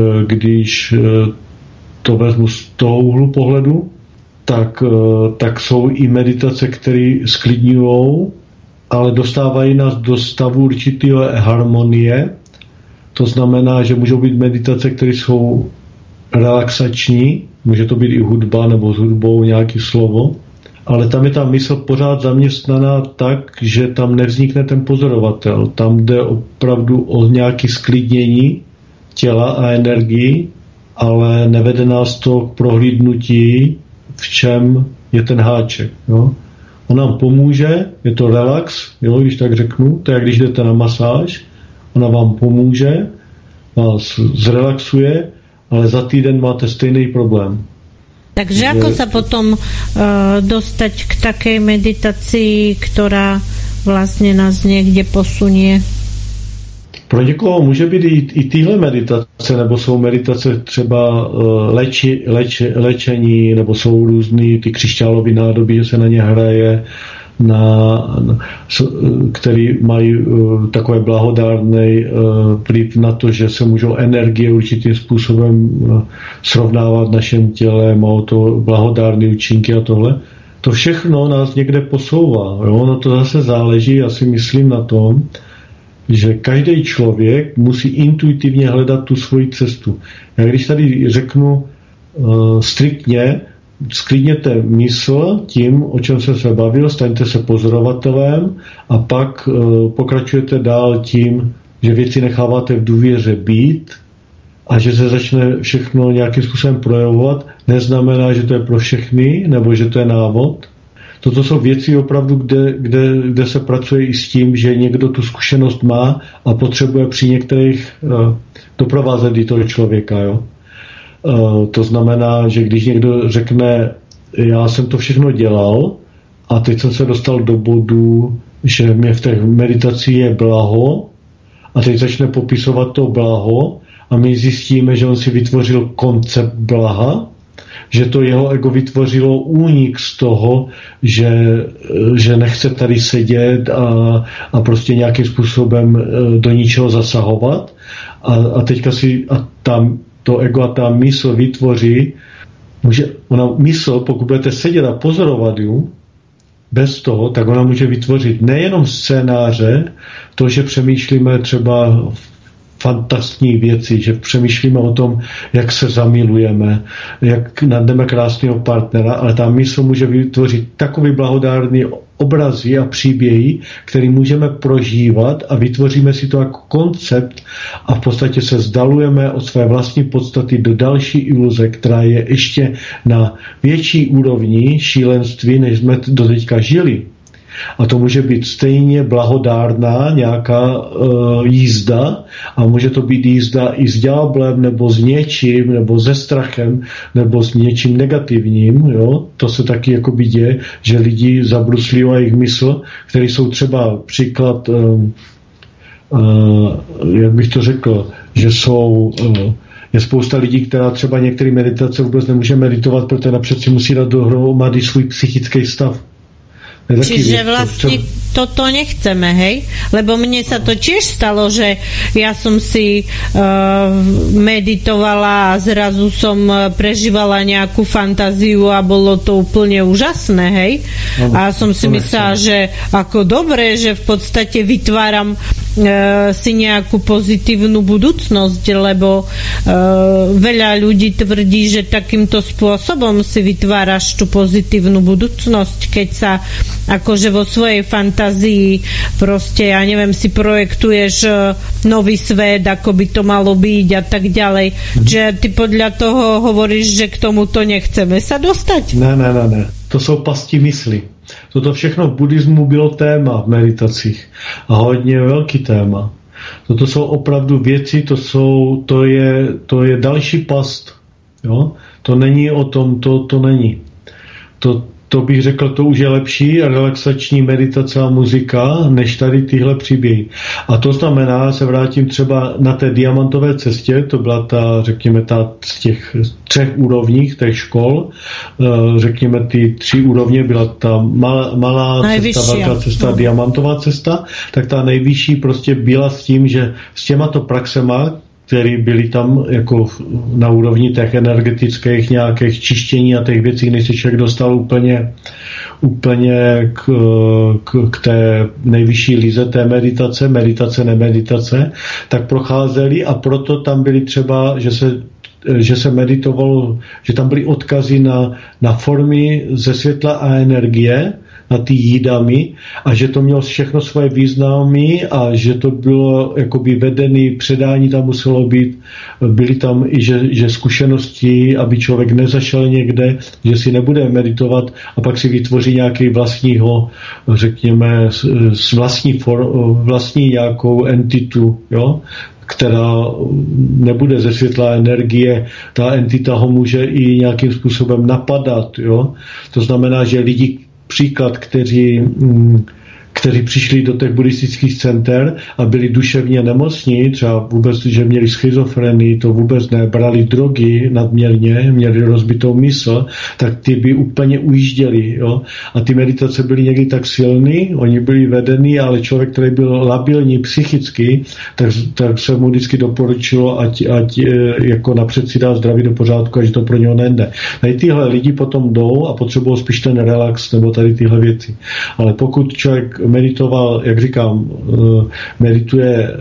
to vezmu z toho úhlu pohledu, tak jsou i meditace, které sklidňují, ale dostávají nás do stavu určitého harmonie. To znamená, že můžou být meditace, které jsou relaxační, může to být i hudba nebo s hudbou nějaké slovo, ale tam je ta mysl pořád zaměstnaná tak, že tam nevznikne ten pozorovatel. Tam jde opravdu o nějaké sklidnění těla a energii, ale nevede nás to k prohlídnutí, v čem je ten háček. Jo? On nám pomůže, je to relax, jo, když tak řeknu, to je jak když jdete na masáž, ona vám pomůže, vás zrelaxuje, ale za týden máte stejný problém. Takže ako sa potom dostať k takej meditácii, ktorá vlastne nás niekde posunie? Pro někoho může být i tyhle meditace, nebo jsou meditace třeba léčení, nebo jsou různý ty křišťálové nádoby, že se na ně hraje, který mají takové blahodárný vliv na to, že se můžou energie určitým způsobem srovnávat v našem těle, má to blahodárné účinky a tohle. To všechno nás někde posouvá. Jo? No to zase záleží, já si myslím na tom, že každý člověk musí intuitivně hledat tu svoji cestu. Já když tady řeknu striktně, sklidněte mysl tím, o čem jsem se bavil, staňte se pozorovatelem a pak pokračujete dál tím, že věci necháváte v důvěře být a že se začne všechno nějakým způsobem projevovat, neznamená, že to je pro všechny nebo že to je návod. Toto jsou věci opravdu, kde se pracuje i s tím, že někdo tu zkušenost má a potřebuje při některých doprovázet i toho člověka. Jo? To znamená, že když někdo řekne, já jsem to všechno dělal a teď jsem se dostal do bodu, že mě v té meditaci je blaho a teď začne popisovat to blaho a my zjistíme, že on si vytvořil koncept blaha, že to jeho ego vytvořilo únik z toho, že nechce tady sedět a prostě nějakým způsobem do ničeho zasahovat a teďka si to ego a ta mysl vytvoří, ona mysl, pokud budete sedět a pozorovat ju, bez toho, tak ona může vytvořit nejenom scénáře, to, že přemýšlíme třeba fantastní věci, že přemýšlíme o tom, jak se zamilujeme, jak nadneme krásného partnera, ale ta mysl může vytvořit takový blahodárný obrazy a příběhy, který můžeme prožívat a vytvoříme si to jako koncept a v podstatě se vzdalujeme od své vlastní podstaty do další iluze, která je ještě na větší úrovni šílenství, než jsme doteďka žili. A to může být stejně blahodárná nějaká jízda a může to být jízda i s ďáblem, nebo s něčím, nebo se strachem, nebo s něčím negativním. Jo? To se taky jakoby děje, že lidi zabruslí jejich mysl, které jsou třeba příklad, jak bych to řekl, že jsou... Je spousta lidí, která třeba některé meditace vůbec nemůže meditovat, protože napřed si musí dát dohromady svůj psychický stav. Čiže vlastne toto nechceme, hej? Lebo mne sa to tiež stalo, že ja som si meditovala a zrazu som prežívala nejakú fantáziu a bolo to úplne úžasné, hej? A som si myslela, že ako dobre, že v podstate vytváram si nejakú pozitívnu budúcnosť, lebo veľa ľudí tvrdí, že takýmto spôsobom si vytváraš tú pozitívnu budúcnosť, keď sa akože vo svojej fantázii proste, ja neviem, si projektuješ nový svet, ako by to malo byť a tak ďalej. Že ty podľa toho hovoríš, že k tomuto nechceme sa dostať? Ne. To jsou pasti mysli. Toto všechno v buddhismu bylo téma v meditacích. A hodně velký téma. Toto jsou opravdu věci, to je další past. Jo? To není o tom, to není. To bych řekl, to už je lepší relaxační meditace a muzika, než tady tyhle příběhy. A to znamená, se vrátím třeba na té diamantové cestě, to byla řekněme, z těch 3 úrovních těch škol, řekněme, ty 3 úrovně byla ta malá cesta, velká cesta, diamantová cesta, tak ta nejvyšší prostě byla s tím, že s těmato praxema, které byly tam jako na úrovni těch energetických nějakých čištění a těch věcí, než se člověk dostal úplně k té nejvyšší lize té meditace, nemeditace, tak procházeli a proto tam byly třeba, že se meditovalo, že tam byly odkazy na formy ze světla a energie, nad jídami a že to mělo všechno svoje významy a že to bylo jakoby vedený předání tam muselo být, byly tam i že zkušenosti, aby člověk nezašel někde, že si nebude meditovat a pak si vytvoří nějaký vlastního, řekněme, vlastní nějakou entitu, jo? Která nebude ze světla energie, ta entita ho může i nějakým způsobem napadat. Jo? To znamená, že lidi, příklad, kteří přišli do těch buddhistických center a byli duševně nemocní, třeba vůbec, že měli schizofrenii, to vůbec ne, brali drogy nadměrně, měli rozbitou mysl, tak ty by úplně ujížděli. Jo? A ty meditace byly někdy tak silný, oni byli vedení, ale člověk, který byl labilní psychicky, tak se mu vždycky doporučilo, ať jako napřed si dá zdraví do pořádku, až to pro něho nejde. Tady tyhle lidi potom jdou a potřebují spíš ten relax nebo tady tyhle věci. Ale pokud člověk meditoval, jak říkám, medituje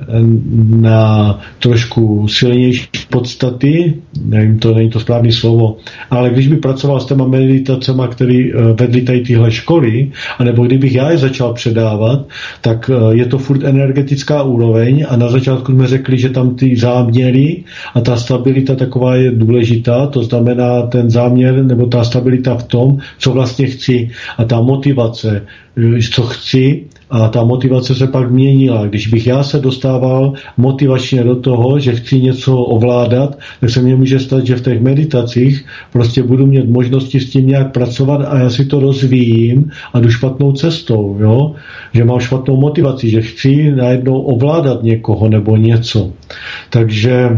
na trošku silnější podstaty, nevím, to není to správné slovo, ale když by pracoval s těma meditacema, které vedly tady tyhle školy, anebo kdybych já je začal předávat, tak je to furt energetická úroveň a na začátku jsme řekli, že tam ty záměry a ta stabilita taková je důležitá, to znamená ten záměr nebo ta stabilita v tom, co vlastně chci a ta motivace, co chci, a ta motivace se pak měnila. Když bych já se dostával motivačně do toho, že chci něco ovládat, tak se mně může stát, že v těch meditacích prostě budu mít možnosti s tím nějak pracovat a já si to rozvíjím a jdu špatnou cestou, jo? Že mám špatnou motivaci, že chci najednou ovládat někoho nebo něco. Takže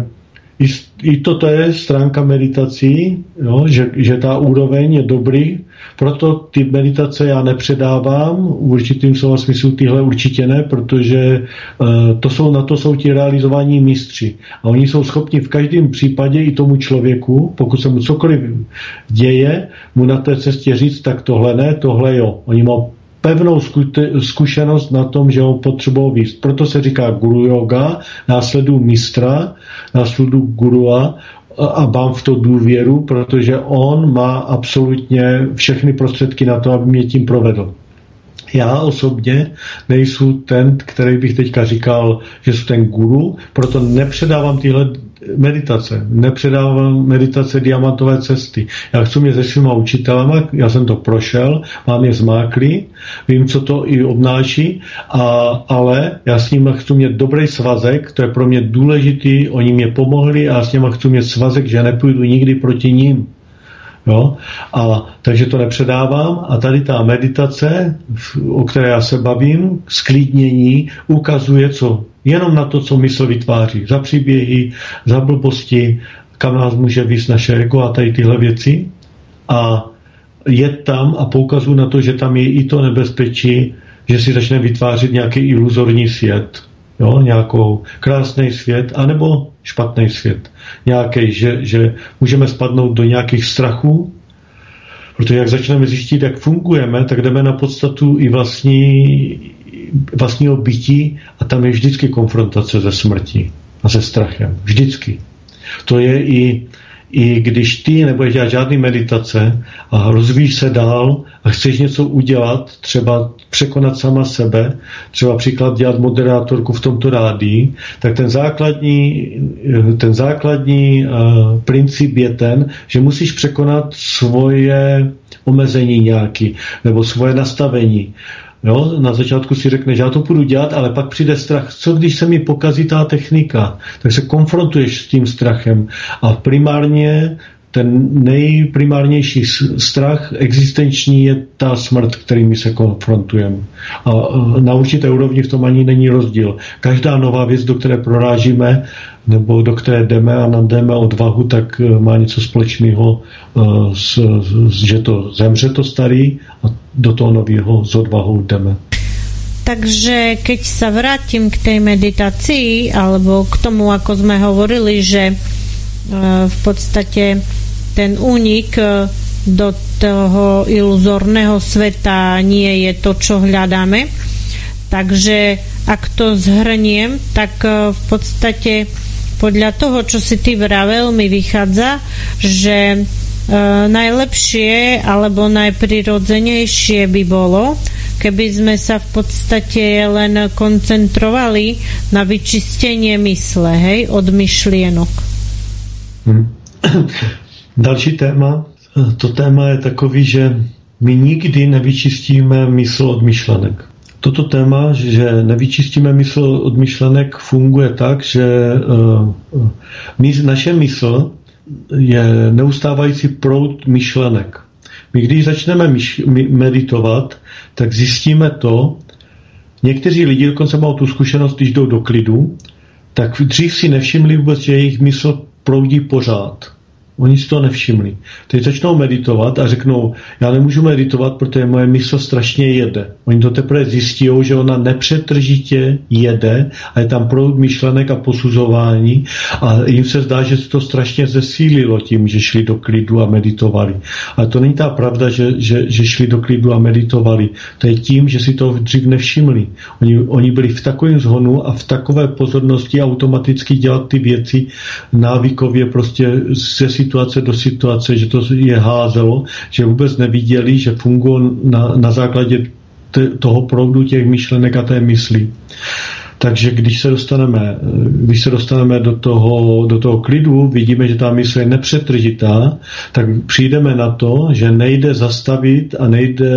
i toto je stránka meditací, jo? Že ta úroveň je dobrý, proto ty meditace já nepředávám, v určitým slova smyslu tyhle určitě ne, protože na to jsou ti realizovaní mistři. A oni jsou schopni v každém případě i tomu člověku, pokud se mu cokoliv děje, mu na té cestě říct, tak tohle ne, tohle jo. Oni mají pevnou zkušenost na tom, že ho potřebují víc. Proto se říká guru yoga, následuju mistra, následuju gurua a mám v to důvěru, protože on má absolutně všechny prostředky na to, aby mě tím provedl. Já osobně nejsou ten, který bych teďka říkal, že jsou ten guru, proto nepředávám tyhle meditace. Nepředávám meditace diamantové cesty. Já chci mě se svýma učitelama, já jsem to prošel, mám je zmáklý, vím, co to i obnáší, ale já s nimi chci mít dobrý svazek, to je pro mě důležitý, oni mě pomohli a s nimi chci mít svazek, že nepůjdu nikdy proti ním. Jo? Takže to nepředávám a tady ta meditace, o které já se bavím, sklidnění, ukazuje jenom na to, co mysl vytváří. Za příběhy, za blbosti, kam nás může víc naše ego a tady tyhle věci. A je tam a poukazuje na to, že tam je i to nebezpečí, že si začne vytvářet nějaký iluzorní svět. Jo? Nějakou krásný svět, anebo špatný svět. Nějaký, že můžeme spadnout do nějakých strachů, protože jak začneme zjistit, jak fungujeme, tak jdeme na podstatu i vlastního bytí a tam je vždycky konfrontace se smrtí a se strachem. Vždycky. To je i když ty nebudeš dělat žádný meditace a rozvíjíš se dál a chceš něco udělat, třeba překonat sama sebe, třeba příklad dělat moderátorku v tomto rádii, tak ten základní princip je ten, že musíš překonat svoje omezení nějaký, nebo svoje nastavení. Jo? Na začátku si řekneš, já to půjdu dělat, ale pak přijde strach. Co když se mi pokazí ta technika? Tak se konfrontuješ s tím strachem. A primárně ten nejprimárnější strach existenční je ta smrt, kterými se konfrontujeme. A na určité úrovni v tom ani není rozdíl. Každá nová věc, do které prorážíme, nebo do které jdeme a nadejme odvahu, tak má něco společného, že to zemře to starý a do toho nového s odvahou jdeme. Takže keď sa vrátim k tej meditácii, alebo k tomu, ako sme hovorili, že v podstate ten únik do toho iluzórneho sveta nie je to, čo hľadáme. Takže ak to zhrniem, tak v podstate podľa toho, čo si ty vravel, mi vychádza, že najlepšie alebo najprirodzenejšie by bolo, keby sme sa v podstate len koncentrovali na vyčistenie mysle, hej, od myšlienok. Další téma. To téma je takový, že my nikdy nevyčistíme mysl od myšlenek. Toto téma, že nevyčistíme mysl od myšlenek, funguje tak, že naše mysl je neustávající proud myšlenek. My když začneme meditovat, tak zjistíme to, někteří lidi dokonce mají tu zkušenost, když jdou do klidu, tak dřív si nevšimli vůbec, že jejich mysl proudí pořád. Oni si to nevšimli. Teď začnou meditovat a řeknou, já nemůžu meditovat, protože moje mysl strašně jede. Oni to teprve zjistí, že ona nepřetržitě jede a je tam proud myšlenek a posuzování a jim se zdá, že se to strašně zesílilo tím, že šli do klidu a meditovali. Ale to není ta pravda, že šli do klidu a meditovali. To je tím, že si to dřív nevšimli. Oni byli v takovém zhonu a v takové pozornosti automaticky dělat ty věci návykově prostě ze situace do situace, že to je házelo, že vůbec neviděli, že fungují na základě toho proudu těch myšlenek a té mysli. Takže když se dostaneme do toho klidu, vidíme, že ta mysl je nepřetržitá, tak přijdeme na to, že nejde zastavit a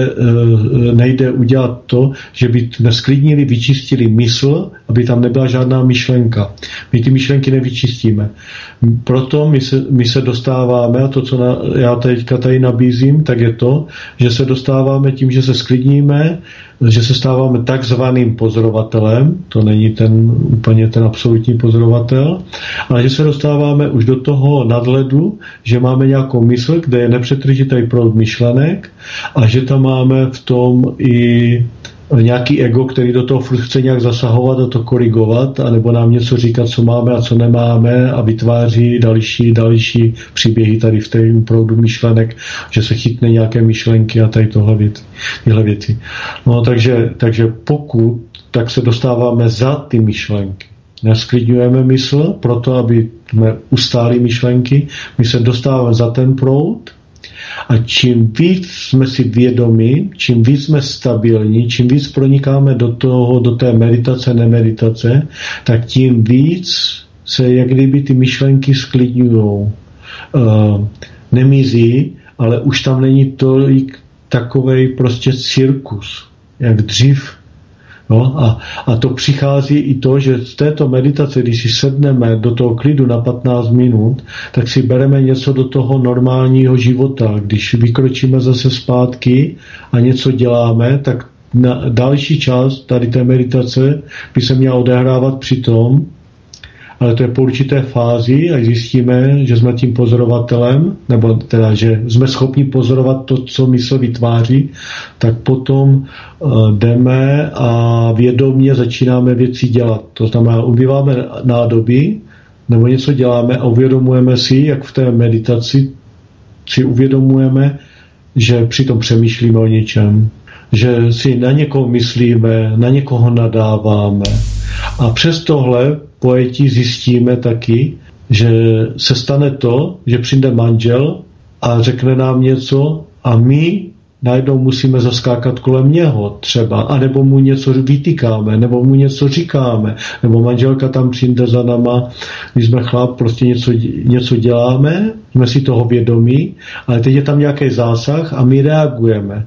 nejde udělat to, že by nesklidnili, vyčistili mysl, aby tam nebyla žádná myšlenka. My ty myšlenky nevyčistíme. Proto my se dostáváme, a to, co já teďka tady nabízím, tak je to, že se dostáváme tím, že se sklidníme, že se stáváme takzvaným pozorovatelem, to není úplně ten absolutní pozorovatel, ale že se dostáváme už do toho nadhledu, že máme nějakou mysl, kde je nepřetržitý proud myšlenek a že tam máme v tom i nějaký ego, který do toho chce nějak zasahovat a to korigovat, anebo nám něco říkat, co máme a co nemáme a vytváří další příběhy tady v té proudu myšlenek, že se chytne nějaké myšlenky a tady tyhle věci. No takže pokud, tak se dostáváme za ty myšlenky. Nesklidňujeme mysl proto, aby jsme ustáli myšlenky, my se dostáváme za ten proud. A čím víc jsme si vědomi, čím víc jsme stabilní, čím víc pronikáme do té meditace, nemeditace, tak tím víc se jak kdyby ty myšlenky sklidňujou. Nemizí, ale už tam není tolik takovej prostě cirkus, jak dřív. No, a to přichází i to, že z této meditace, když si sedneme do toho klidu na 15 minut, tak si bereme něco do toho normálního života. Když vykročíme zase zpátky a něco děláme, tak na další část tady té meditace by se měla odehrávat při tom, ale to je po určité fázi a zjistíme, že jsme tím pozorovatelem, nebo teda, že jsme schopni pozorovat to, co mysl vytváří, tak potom jdeme a vědomě začínáme věci dělat. To znamená, ubýváme nádoby, nebo něco děláme a uvědomujeme si, jak v té meditaci si uvědomujeme, že přitom přemýšlíme o něčem, že si na někoho myslíme, na někoho nadáváme. A přes tohle pojetí zjistíme taky, že se stane to, že přijde manžel a řekne nám něco a my najednou musíme zaskákat kolem něho třeba, anebo mu něco vytýkáme, nebo mu něco říkáme, nebo manželka tam přijde za náma, když jsme chlap, prostě něco děláme, jsme si toho vědomí, ale teď je tam nějaký zásah a my reagujeme.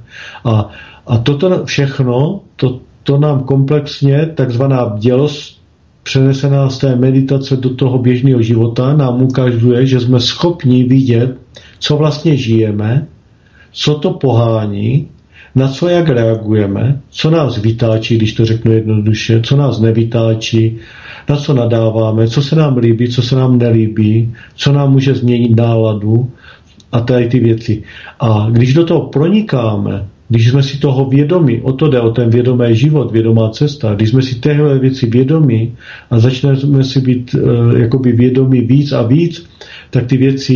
A toto všechno, to nám komplexně, takzvaná bdělost, přenesená z té meditace do toho běžného života, nám ukazuje, že jsme schopni vidět, co vlastně žijeme, co to pohání, na co jak reagujeme, co nás vytáčí, když to řeknu jednoduše, co nás nevytáčí, na co nadáváme, co se nám líbí, co se nám nelíbí, co nám může změnit náladu a tady ty věci. A když do toho pronikáme, když jsme si toho vědomi, o to jde, o ten vědomý život, vědomá cesta, když jsme si téhle věci vědomi a začneme si být jakoby vědomi víc a víc, tak ty věci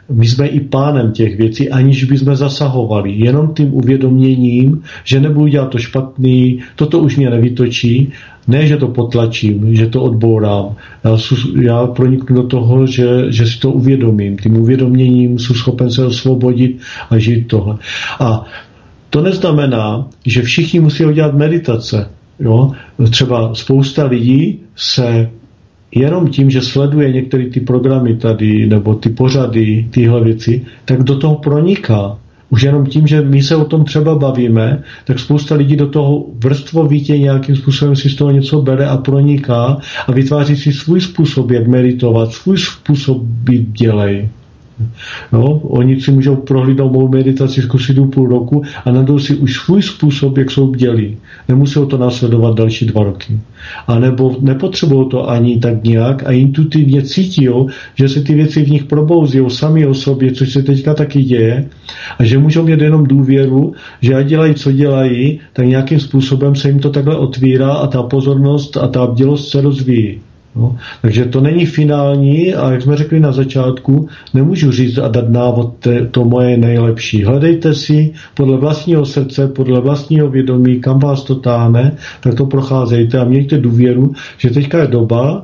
my jsme i pánem těch věcí, aniž bychom zasahovali. Jenom tím uvědoměním, že nebudu dělat to špatný, toto už mě nevytočí, ne, že to potlačím, že to odbourám. Já proniknu do toho, že si to uvědomím. Tím uvědoměním jsem schopen se osvobodit a žít tohle. A to neznamená, že všichni musí udělat meditace. Jo? Třeba spousta lidí se jenom tím, že sleduje některé ty programy tady, nebo ty pořady, tyhle věci, tak do toho proniká. Už jenom tím, že my se o tom třeba bavíme, tak spousta lidí do toho vrstvovitě nějakým způsobem si z toho něco bere a proniká a vytváří si svůj způsob, jak meditovat, svůj způsob být dělej. No, oni si můžou prohlídnout mou meditaci, zkusit půl roku a najdou si už svůj způsob, jak jsou bdělí. Nemusí to následovat další 2 roky. A nebo nepotřebují to ani tak nějak a intuitivně cítí, že se ty věci v nich probouzí sami o sobě, což se teďka taky děje, a že můžou mít jenom důvěru, že ať dělají, co dělají, tak nějakým způsobem se jim to takhle otvírá a ta pozornost a ta bdělost se rozvíjí. No, takže to není finální a jak jsme řekli na začátku, nemůžu říct a dát návod to moje nejlepší. Hledejte si podle vlastního srdce, podle vlastního vědomí, kam vás to táhne, tak to procházejte a mějte důvěru, že teďka je doba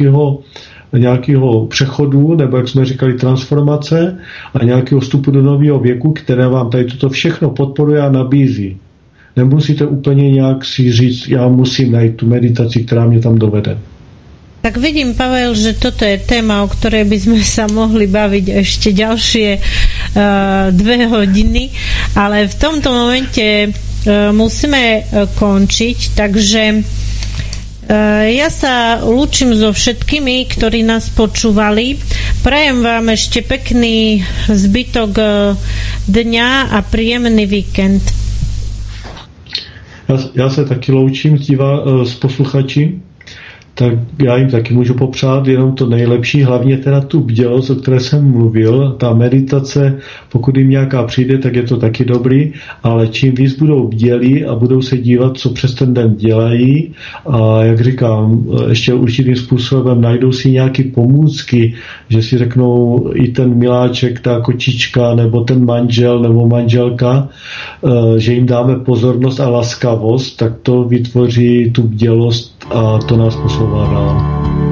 nějakého přechodu, nebo jak jsme říkali, transformace a nějakého vstupu do nového věku, které vám tady toto všechno podporuje a nabízí. Nemusíte úplně nějak si říct, já musím najít tu meditaci, která mě tam dovede. Tak vidím, Pavel, že toto je téma, o ktorej by sme sa mohli baviť ešte ďalšie 2 hodiny, ale v tomto momente musíme končiť, takže ja sa lúčim so všetkými, ktorí nás počúvali. Prajem vám ešte pekný zbytok dňa a príjemný víkend. Já se taky loučím s posluchači. Tak já jim taky můžu popřát jenom to nejlepší, hlavně teda tu bdělost, o které jsem mluvil. Ta meditace, pokud jim nějaká přijde, tak je to taky dobrý, ale čím víc budou bdělí a budou se dívat, co přes ten den dělají a jak říkám, ještě určitým způsobem najdou si nějaké pomůcky, že si řeknou i ten miláček, ta kočička, nebo ten manžel, nebo manželka, že jim dáme pozornost a laskavost, tak to vytvoří tu bdělost a to nás posouvá dál.